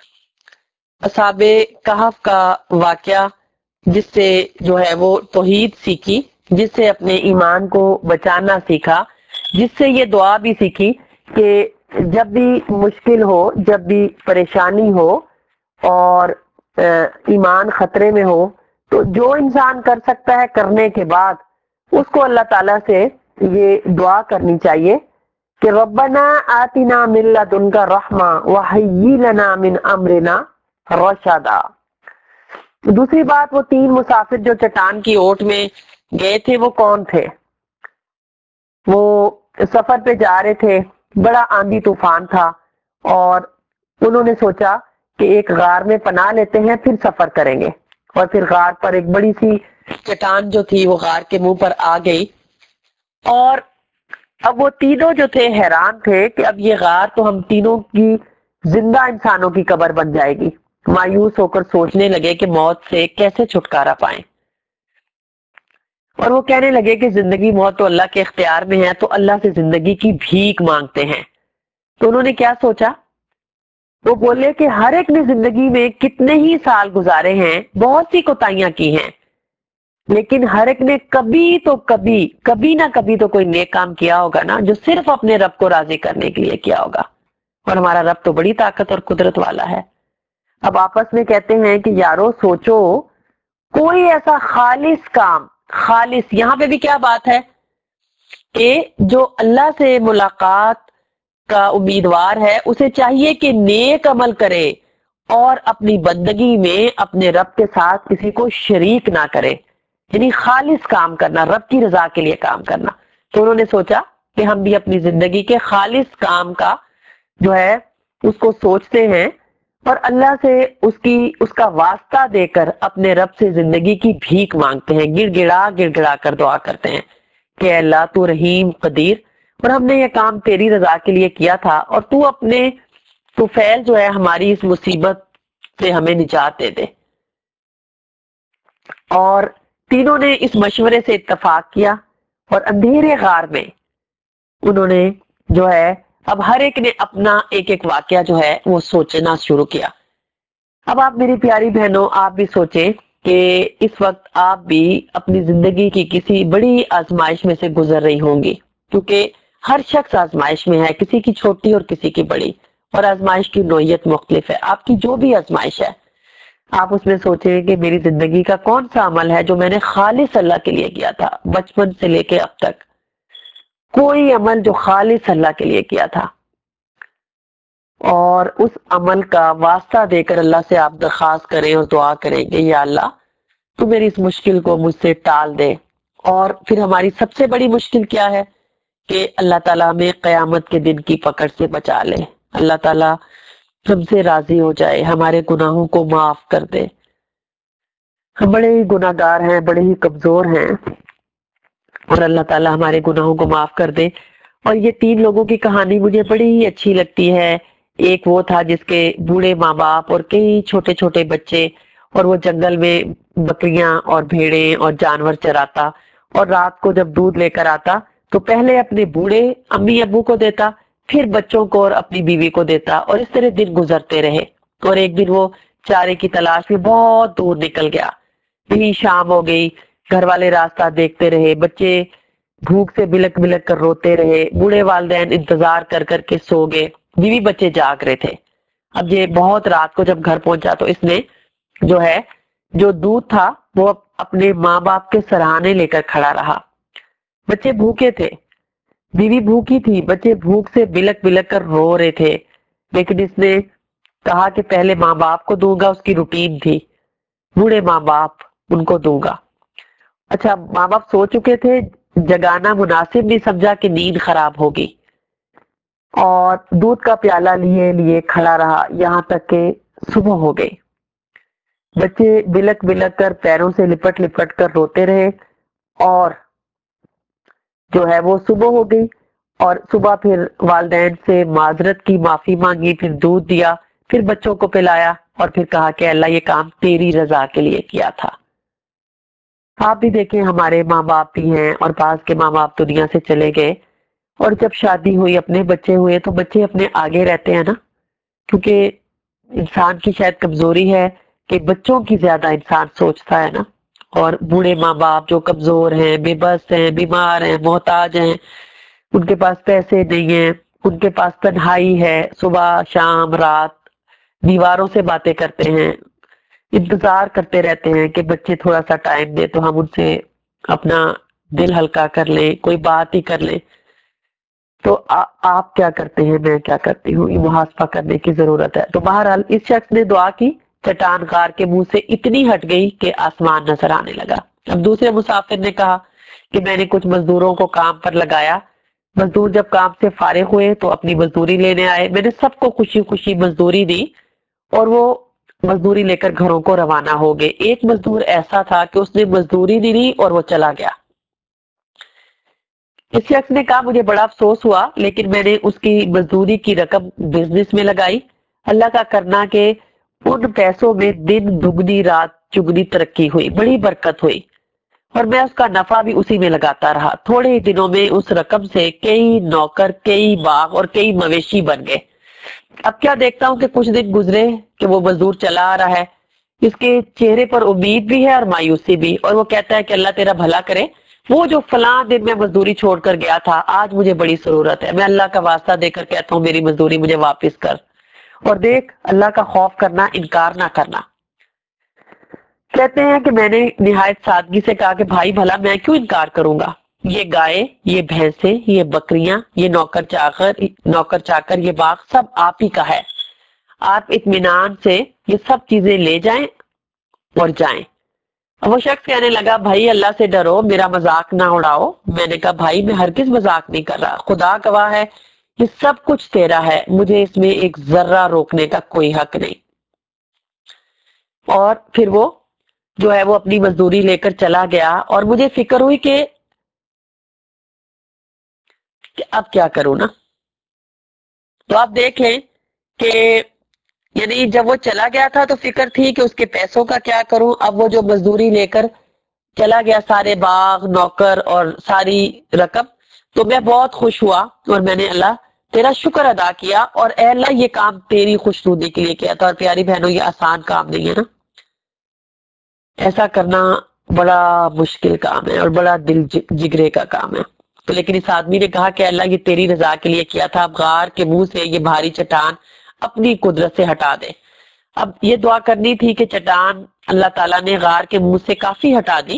اصحاب کہف کا واقعہ جس سے جو ہے وہ توحید سیکھی، جس سے اپنے ایمان کو بچانا سیکھا، جس سے یہ دعا بھی سیکھی کہ جب بھی مشکل ہو، جب بھی پریشانی ہو اور ایمان خطرے میں ہو، تو جو انسان کر سکتا ہے کرنے کے بعد اس کو اللہ تعالیٰ سے یہ دعا کرنی چاہیے کہ ربنا آتنا من لدنک رحمہ وہیئ لنا من امرنا رشدا. دوسری بات، وہ تین مسافر جو چٹان کی اوٹ میں گئے تھے وہ کون تھے؟ وہ سفر پہ جا رہے تھے، بڑا آندھی طوفان تھا، اور انہوں نے سوچا کہ ایک غار میں پناہ لیتے ہیں پھر سفر کریں گے. اور پھر غار پر ایک بڑی سی چٹان جو تھی وہ غار کے منہ پر آ گئی، اور اب وہ تینوں جو تھے حیران تھے کہ اب یہ غار تو ہم تینوں کی زندہ انسانوں کی قبر بن جائے گی. مایوس ہو کر سوچنے لگے کہ موت سے کیسے چھٹکارا پائیں، اور وہ کہنے لگے کہ زندگی موت تو اللہ کے اختیار میں ہے، تو اللہ سے زندگی کی بھیک مانگتے ہیں. تو انہوں نے کیا سوچا؟ وہ بولے کہ ہر ایک نے زندگی میں کتنے ہی سال گزارے ہیں، بہت سی کوتاہیاں کی ہیں، لیکن ہر ایک نے کبھی تو کبھی کبھی نہ کبھی تو کوئی نیک کام کیا ہوگا نا، جو صرف اپنے رب کو راضی کرنے کے لیے کیا ہوگا. اور ہمارا رب تو بڑی طاقت اور قدرت والا ہے. اب آپس میں کہتے ہیں کہ یارو سوچو کوئی ایسا خالص کام، خالص یہاں پہ بھی کیا بات ہے کہ جو اللہ سے ملاقات کا امیدوار ہے اسے چاہیے کہ نیک عمل کرے اور اپنی بندگی میں اپنے رب کے ساتھ کسی کو شریک نہ کرے، یعنی خالص کام کرنا، رب کی رضا کے لیے کام کرنا. تو انہوں نے سوچا کہ ہم بھی اپنی زندگی کے خالص کام کا جو ہے اس کو سوچتے ہیں اور اللہ سے اس کی اس کا واسطہ دے کر اپنے رب سے زندگی کی بھیک مانگتے ہیں، گڑ گڑا گڑ گڑا کر دعا کرتے ہیں کہ اللہ تو رحیم قدیر، اور ہم نے یہ کام تیری رضا کے لیے کیا تھا، اور تو اپنے تو فیل جو ہے ہماری اس مصیبت سے ہمیں نجات دے دے. اور تینوں نے اس مشورے سے اتفاق کیا، اور اندھیرے غار میں انہوں نے جو ہے اب ہر ایک نے اپنا ایک ایک واقعہ جو ہے وہ سوچنا شروع کیا. اب آپ میری پیاری بہنوں، آپ بھی سوچیں کہ اس وقت آپ بھی اپنی زندگی کی کسی بڑی آزمائش میں سے گزر رہی ہوں گی، کیونکہ ہر شخص آزمائش میں ہے، کسی کی چھوٹی اور کسی کی بڑی، اور آزمائش کی نوعیت مختلف ہے. آپ کی جو بھی آزمائش ہے آپ اس میں سوچیں کہ میری زندگی کا کون سا عمل ہے جو میں نے خالص اللہ کے لیے کیا تھا، بچپن سے لے کے اب تک کوئی عمل جو خالص اللہ کے لیے کیا تھا، اور اس عمل کا واسطہ دے کر اللہ سے آپ درخواست کریں اور دعا کریں کہ یا اللہ تو میری اس مشکل کو مجھ سے ٹال دے. اور پھر ہماری سب سے بڑی مشکل کیا ہے کہ اللہ تعالیٰ ہمیں قیامت کے دن کی پکڑ سے بچا لے، اللہ تعالیٰ ہم سے راضی ہو جائے، ہمارے گناہوں کو معاف کر دے. ہم بڑے ہی گناہ گار ہیں، بڑے ہی کمزور ہیں، اور اللہ تعالیٰ ہمارے گناہوں کو معاف کر دے. اور یہ تین لوگوں کی کہانی مجھے بڑی ہی اچھی لگتی ہے. ایک وہ تھا جس کے بوڑھے ماں باپ اور کئی چھوٹے چھوٹے بچے، اور وہ جنگل میں بکریاں اور بھیڑیں اور جانور چراتا، اور رات کو جب دودھ لے کر آتا تو پہلے اپنے بوڑھے امی ابو کو دیتا، پھر بچوں کو اور اپنی بیوی کو دیتا، اور اس طرح دن گزرتے رہے. اور ایک دن وہ چارے کی تلاش میں بہت دور نکل گیا، یہی شام ہو گئی، گھر والے راستہ دیکھتے رہے، بچے بھوک سے بلک بلک کر روتے رہے. بوڑھے والدین انتظار کر کر کے سو گئے. بیوی بچے جاگ رہے تھے. اب یہ بہت رات کو جب گھر پہنچا تو اس نے جو ہے جو دودھ تھا وہ اپنے ماں باپ کے سرہانے لے کر کھڑا رہا. بچے بھوکے تھے, بیوی بھوکی تھی, بچے بھوک سے بلک بلک کر رو رہے تھے. لیکن اس نے کہا کہ پہلے ماں باپ کو دوں گا, اس کی روٹین تھی. بوڑھے ماں باپ ان کو دوں گا. اچھا, ماں باپ سو چکے تھے, جگانا مناسب نہیں سمجھا کہ نیند خراب ہوگی, اور دودھ کا پیالہ لیے لیے کھڑا رہا یہاں تک کہ صبح ہو گئی. بچے بلک بلک کر پیروں سے لپٹ لپٹ کر روتے رہے, اور جو ہے وہ صبح ہو گئی. اور صبح پھر والدین سے معذرت کی, معافی مانگی, پھر دودھ دیا, پھر بچوں کو پلایا, اور پھر کہا کہ اللہ یہ کام تیری رضا کے لیے کیا تھا. آپ بھی دیکھیں, ہمارے ماں باپ بھی ہیں اور بعض کے ماں باپ دنیا سے چلے گئے, اور جب شادی ہوئی, اپنے بچے ہوئے, تو بچے اپنے آگے رہتے ہیں نا, کیونکہ انسان کی شاید کمزوری ہے کہ بچوں کی زیادہ انسان سوچتا ہے نا. اور بوڑھے ماں باپ جو کمزور ہیں, بے بس ہیں, بیمار ہیں, محتاج ہیں, ان کے پاس پیسے نہیں ہیں, ان کے پاس تنہائی ہے, صبح شام رات دیواروں سے باتیں کرتے ہیں, انتظار کرتے رہتے ہیں کہ بچے تھوڑا سا ٹائم دے تو ہم ان سے اپنا دل ہلکا کر لیں, کوئی بات ہی کر لیں. تو آپ کیا کرتے ہیں, میں کیا کرتی ہوں, یہ محاسبہ کرنے کی ضرورت ہے. تو بہرحال اس شخص نے دعا کی, چٹان غار کے منہ سے اتنی ہٹ گئی کہ آسمان نظر آنے لگا. اب دوسرے مسافر نے کہا کہ میں نے کچھ مزدوروں کو کام پر لگایا. مزدور جب کام سے فارغ ہوئے تو اپنی مزدوری لینے آئے. میں نے سب کو خوشی خوشی مزدوری دی, اور وہ مزدوری لے کر گھروں کو روانہ ہو گئے. ایک مزدور ایسا تھا کہ اس نے مزدوری نہیں دی اور وہ چلا گیا. اس شخص نے کہا مجھے بڑا افسوس ہوا, لیکن میں نے اس کی مزدوری کی رقم بزنس میں لگائی. اللہ کا کرنا کہ ان پیسوں میں دن دگنی رات چگنی ترقی ہوئی, بڑی برکت ہوئی, اور میں اس کا نفع بھی اسی میں لگاتا رہا. تھوڑے ہی دنوں میں اس رقم سے کئی نوکر, کئی باغ اور کئی مویشی بن گئے. اب کیا دیکھتا ہوں کہ کچھ دن گزرے کہ وہ مزدور چلا آ رہا ہے. اس کے چہرے پر امید بھی ہے اور مایوسی بھی, اور وہ کہتا ہے کہ اللہ تیرا بھلا کرے, وہ جو فلاں دن میں مزدوری چھوڑ کر گیا تھا آج مجھے بڑی ضرورت ہے. میں اللہ کا واسطہ دے کر کہتا ہوں میری مزدوری مجھے واپس کر. اور دیکھ, اللہ کا خوف کرنا, انکار نہ کرنا. کہتے ہیں کہ میں نے نہایت سادگی سے کہا کہ بھائی بھلا میں کیوں انکار کروں گا, یہ گائے, یہ بھینسیں, یہ بکریاں, یہ نوکر چاکر نوکر چاکر یہ باغ سب آپ ہی کا ہے. آپ اطمینان سے یہ سب چیزیں لے جائیں اور جائیں. وہ شخص کہنے لگا بھائی اللہ سے ڈرو, میرا مذاق نہ اڑاؤ. میں نے کہا بھائی میں ہرگز مذاق نہیں کر رہا, خدا گواہ ہے یہ سب کچھ تیرا ہے, مجھے اس میں ایک ذرہ روکنے کا کوئی حق نہیں. اور پھر وہ جو ہے وہ اپنی مزدوری لے کر چلا گیا, اور مجھے فکر ہوئی کہ اب کیا کروں نا. تو آپ دیکھ لیں کہ یعنی جب وہ چلا گیا تھا تو فکر تھی کہ اس کے پیسوں کا کیا کروں. اب وہ جو مزدوری لے کر چلا گیا, سارے باغ, نوکر اور ساری رقم, تو میں بہت خوش ہوا, اور میں نے اللہ تیرا شکر ادا کیا, اور اے اللہ یہ کام تیری خوشنودی کے لیے کیا تھا. اور پیاری بہنوں یہ آسان کام نہیں ہے نا, ایسا کرنا بڑا مشکل کام ہے اور بڑا دل جگرے کا کام ہے. تو لیکن اس آدمی نے کہا کہ اللہ یہ تیری رضا کے لیے کیا تھا, اب غار کے منہ سے یہ بھاری چٹان اپنی قدرت سے ہٹا دے. اب یہ دعا کرنی تھی کہ چٹان اللہ تعالیٰ نے غار کے منہ سے کافی ہٹا دی,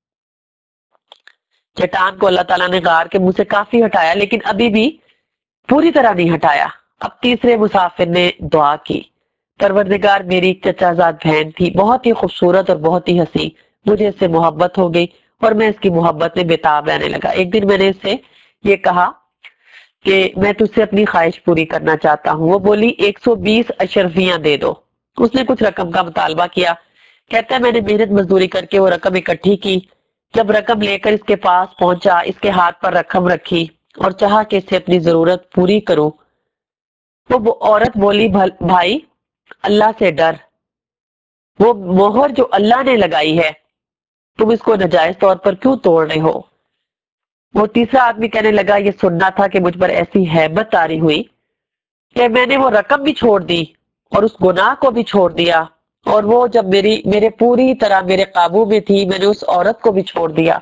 چٹان کو اللہ تعالیٰ نے غار کے منہ سے کافی ہٹایا, لیکن ابھی بھی پوری طرح نہیں ہٹایا. اب تیسرے مسافر نے دعا کی, پروردگار میری ایک چچا زاد بہن تھی, بہت ہی خوبصورت اور بہت ہی حسین, مجھے اس سے محبت ہو گئی اور میں اس کی محبت میں بےتاب رہنے لگا. ایک دن میں نے اس سے یہ کہا کہ میں تجھ سے اپنی خواہش پوری کرنا چاہتا ہوں. وہ بولی ایک سو بیس اشرفیاں دے دو. اس نے کچھ رقم کا مطالبہ کیا. کہتا ہے میں نے محنت مزدوری کر کے وہ رقم اکٹھی کی. جب رقم لے کر اس کے پاس پہنچا, اس کے ہاتھ پر رقم رکھی اور چاہا کہ اس سے اپنی ضرورت پوری کروں. وہ عورت بولی بھائی اللہ سے ڈر, وہ مہر جو اللہ نے لگائی ہے تم اس کو ناجائز طور پر کیوں توڑ رہے ہو. وہ تیسرا آدمی کہنے لگا یہ سننا تھا کہ مجھ پر ایسی ہیبت طاری ہوئی کہ میں نے وہ رقم بھی چھوڑ دی اور اس گناہ کو بھی چھوڑ دیا, اور وہ جب میری میرے پوری طرح میرے قابو میں تھی میں نے اس عورت کو بھی چھوڑ دیا.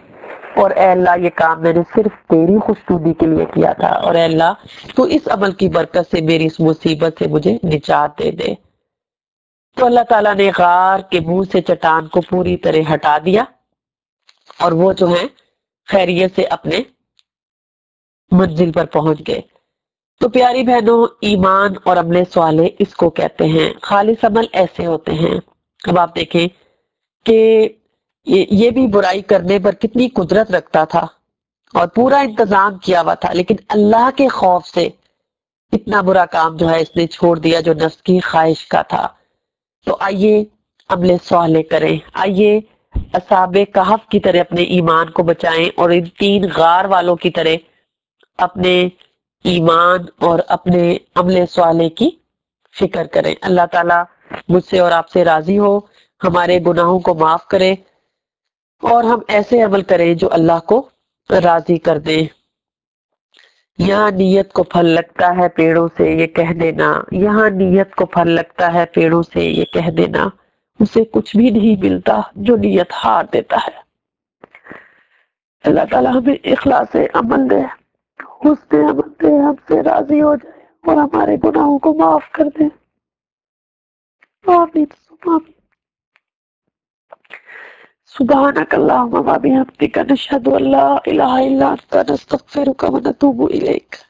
اور اے اللہ یہ کام میں نے صرف تیری خوشنودی کے لیے کیا تھا، اور اے اللہ تو اس عمل کی برکت سے میری اس مصیبت سے مجھے نجات دے دے۔ تو اللہ تعالیٰ نے غار کے منہ سے چٹان کو پوری طرح ہٹا دیا اور وہ جو ہے خیریت سے اپنے منزل پر پہنچ گئے۔ تو پیاری بہنوں، ایمان اور عمل صالح اس کو کہتے ہیں۔ خالص عمل ایسے ہوتے ہیں۔ اب آپ دیکھیں کہ یہ بھی برائی کرنے پر کتنی قدرت رکھتا تھا اور پورا انتظام کیا ہوا تھا، لیکن اللہ کے خوف سے اتنا برا کام جو ہے اس نے چھوڑ دیا جو نفس کی خواہش کا تھا۔ تو آئیے عمل صالح کریں، آئیے اصحاب کہف کی طرح اپنے ایمان کو بچائیں اور ان تین غار والوں کی طرح اپنے ایمان اور اپنے عمل صالح کی فکر کریں۔ اللہ تعالیٰ مجھ سے اور آپ سے راضی ہو، ہمارے گناہوں کو معاف کرے اور ہم ایسے عمل کریں جو اللہ کو راضی کر دیں۔ یہاں نیت کو پھل لگتا ہے پیڑوں سے یہ کہہ دینا، یہاں نیت کو پھل لگتا ہے پیڑوں سے یہ کہہ دینا، اسے کچھ بھی نہیں ملتا جو نیت ہار دیتا ہے۔ اللہ تعالیٰ ہمیں اخلاص عمل دے، حسن عمل دے، ہم سے راضی ہو جائے اور ہمارے گناہوں کو معاف کر دے۔ آمین ثم آمین۔ سبحانک اللہم و بحمدک نشہد ان لا الہ الا انت نستغفرک و نتوب الیک۔